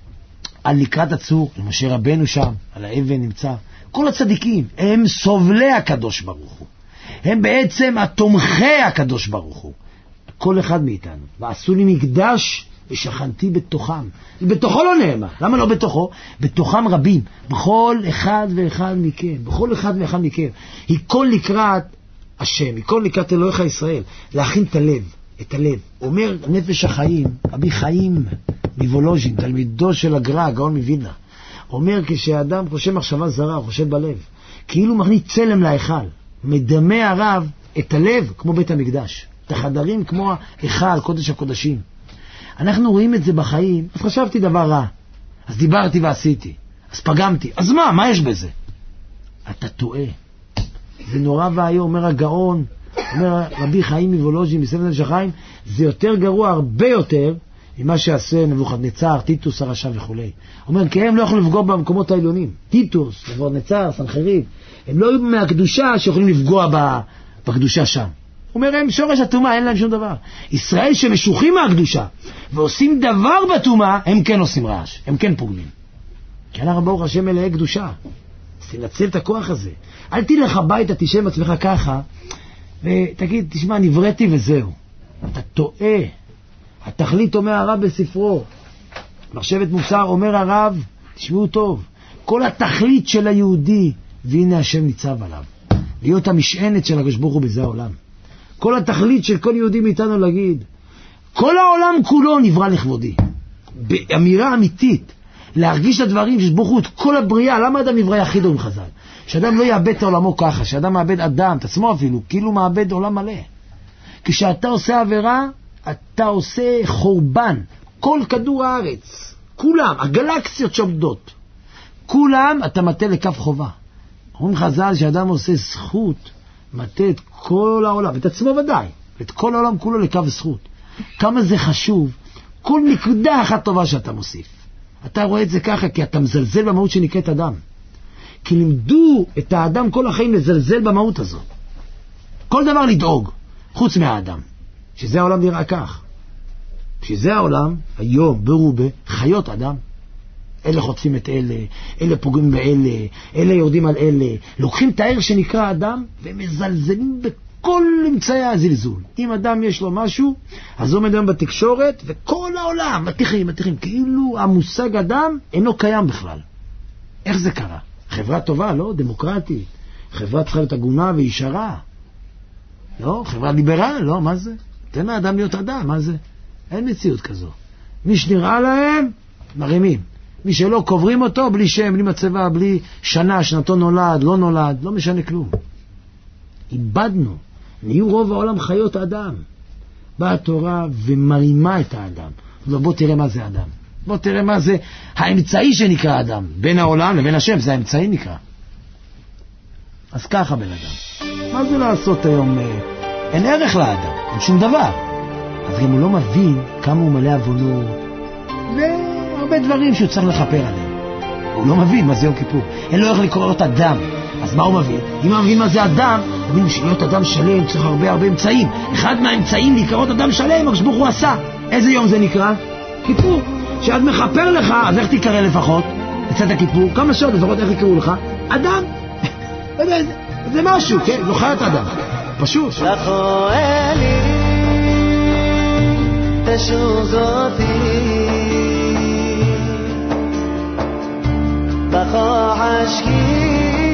על לקראת הצור, למשה רבנו שם, על האבן נמצא. כל הצדיקים, הם סובלי הקדוש ברוך הוא. הם בעצם התומכי הקדוש ברוך הוא. כל אחד מאיתנו. ועשו לי מקדש ושכנתי בתוכם. בתוכו לא נאמר. למה לא בתוכו? בתוכם רבים. בכל אחד ואחד מכם. בכל אחד ואחד מכם. היא כל לקראת השם. היא כל לקראת אלוהיך ישראל. להכין את הלב. את הלב. אומר נפש החיים, רבי חיים מוולוז'ין, תלמידו של הגר"א, הגאון מווילנה, אומר כשאדם חושב מחשבה זרה, חושב בלב, כאילו מכניס צלם להיכל, מדמה הרב את הלב כמו בית המקדש, את החדרים כמו ההיכל, קודש הקודשים. אנחנו רואים את זה בחיים, אז חשבתי דבר רע, אז דיברתי ועשיתי, אז פגמתי, אז מה יש בזה? אתה טועה. זה נורא והיום, אומר הגאון, אומר רבי חיים מוולוז'ין בספר נפש החיים, זה יותר גרוע הרבה יותר ממה שעשה נבוכדנצר, טיטוס הרשע וכו'. אומר, כי הם לא יכולים לפגוע במקומות העליונים. טיטוס, נבוכדנצר, סנחריב, הם לא היו מהקדושה שיכולים לפגוע בקדושה שם. הוא אומר, הם שורש התאומה, אין להם שום דבר. ישראל שמשוחים מהקדושה ועושים דבר בתאומה, הם כן עושים רעש, הם כן פוגמים. כי אנחנו ברוך השם מלאי קדושה. אז תנצל את הכוח הזה. אל תלך הביתה, תשב עצמך ככה, ותגיד, תשמע, נבראתי וזהו. אתה טועה. התכלית אומר הרב בספרו, מחשבת מוסר, אומר הרב, תשמעו טוב, כל התכלית של היהודי, והנה השם ניצב עליו, להיות המשענת של הקדוש ברוך הוא בזה העולם. כל התכלית של כל יהודי מאיתנו להגיד, כל העולם כולו נברא לכבודי. באמירה אמיתית, להרגיש את הדברים ששבוכו את כל הבריאה. למה אדם נברא יחיד או מחז"ל? שאדם לא יאבד את עולמו ככה, שאדם מאבד אדם, את עצמו אפילו, כאילו מאבד עולם מלא. כשאתה עושה עבירה, אתה עושה חורבן. כל כדור הארץ, כולם, הגלקסיות שעומדות, כולם אתה מטה לקו חובה. אומרים חז"ל שאדם עושה זכות, מטה את כל העולם, את עצמו ודאי, את כל העולם כולו לקו זכות. כמה זה חשוב, כל נקודה אחת טובה שאתה מוסיף. אתה רואה את זה ככה, כי אתה מזלזל במהות שנקראת אדם. כי לימדו את האדם כל החיים לזלזל במהות הזו. כל דבר לדאוג, חוץ מהאדם. שזה העולם נראה כך. שזה העולם, היום, ברובה, חיות אדם. אלה חוטפים את אלה, אלה פוגעים באלה, אלה יורדים על אלה. לוקחים את הערך שנקרא אדם, ומזלזלים בכל אמצעי הזלזול. אם אדם יש לו משהו, אז הוא מדבר בתקשורת, וכל העולם מתיחים. כאילו המושג אדם אינו קיים בכלל. איך זה קרה? חברה טובה, לא? דמוקרטית. חברה צריכה להיות הגונה וישרה. לא? חברה ליברל, לא? מה זה? תן לאדם להיות אדם, מה זה? אין מציאות כזו. מי שנראה להם, מרימים. מי שלא קוברים אותו, בלי שם, בלי מצבה, בלי שנה, שנתו נולד, לא נולד, לא משנה כלום. איבדנו. נהיו רוב העולם חיות אדם. באה התורה ומרימה את האדם. בוא תראה מה זה אדם. בוא תראה מה זה האמצעי שנקרא אדם. בין העולם לבין השם, זה האמצעי נקרא. אז ככה בן אדם. מה זה לעשות היום? אין ערך לאדם, אין שום דבר. אז גם הוא לא מבין כמה הוא מלא עוונות. והרבה דברים שהוא צריך לחפר עליהם. הוא לא מבין מה זה יום כיפור. אין לו איך לקרוא לו את אדם. אז מה הוא מבין? אם הוא מבין מה זה אדם, הוא מבין שלהיות אדם שלם צריך הרבה אמצעים. אחד מהאמצעים לקרוא אדם שלם, הקדוש ברוך הוא עשה. איזה יום זה נקרא? כיפור. שעד מחפר לך, אז איך תקרא לפחות? לצאת הכיפור, כמה שעות, לפחות איך יקראו לך? אדם. זה משהו, כן? לא חיית אדם. פשוט. לכו אלי, תשוז אותי, בכו עשקי,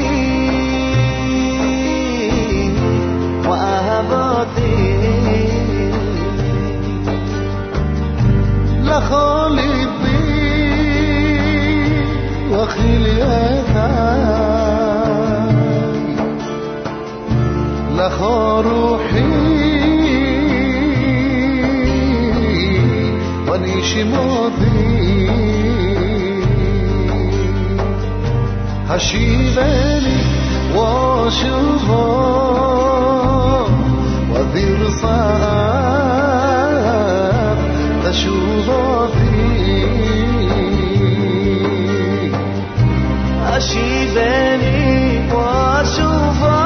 ואהב אותי, לכו ליבי, וכיל ידיי, לכו רוחי, ונשימותי, השיבני ושובו, וברסעיו תשובותי, השיבני ושובו,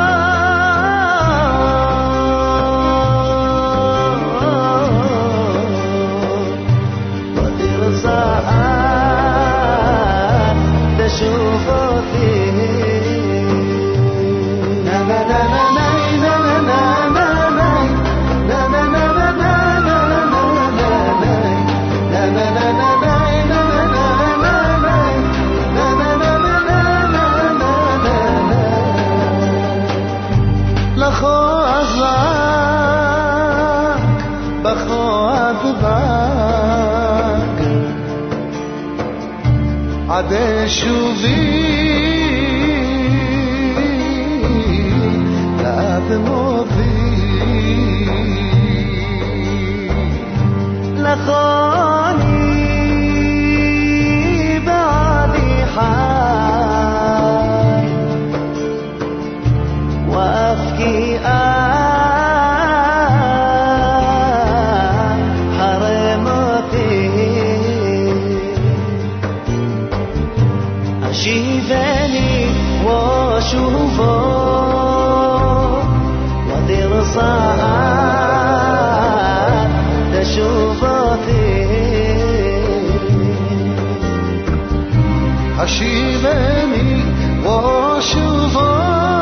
עד שובי לאדמותי, לכוני בעדי חי, ואפקיעה שיבני ושובו, ודרסעיו תשובותי, השיבני ושובו,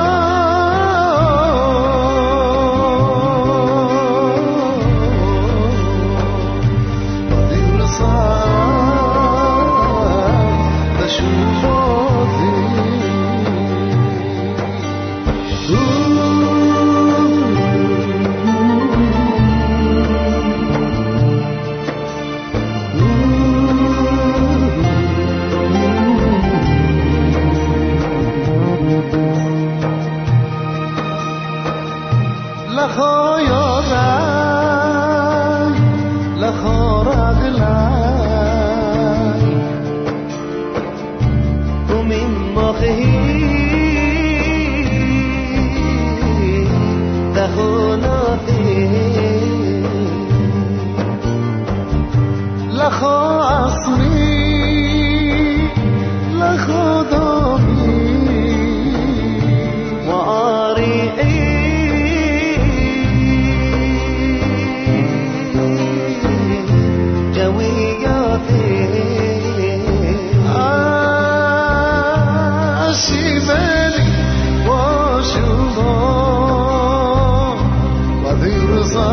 ודרסעיו תשובותי. خصمي لخدمي وعريقي جوياتي شمالي وشوفه وبيرزق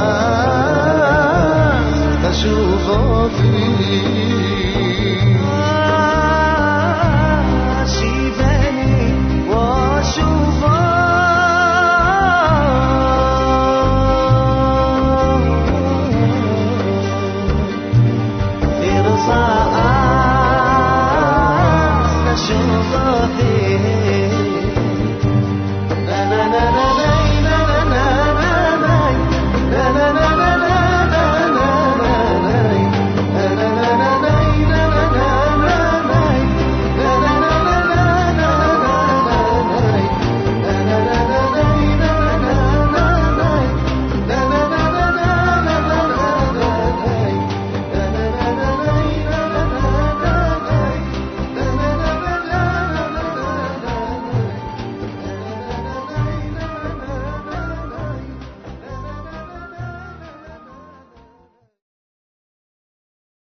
تشوفه فيه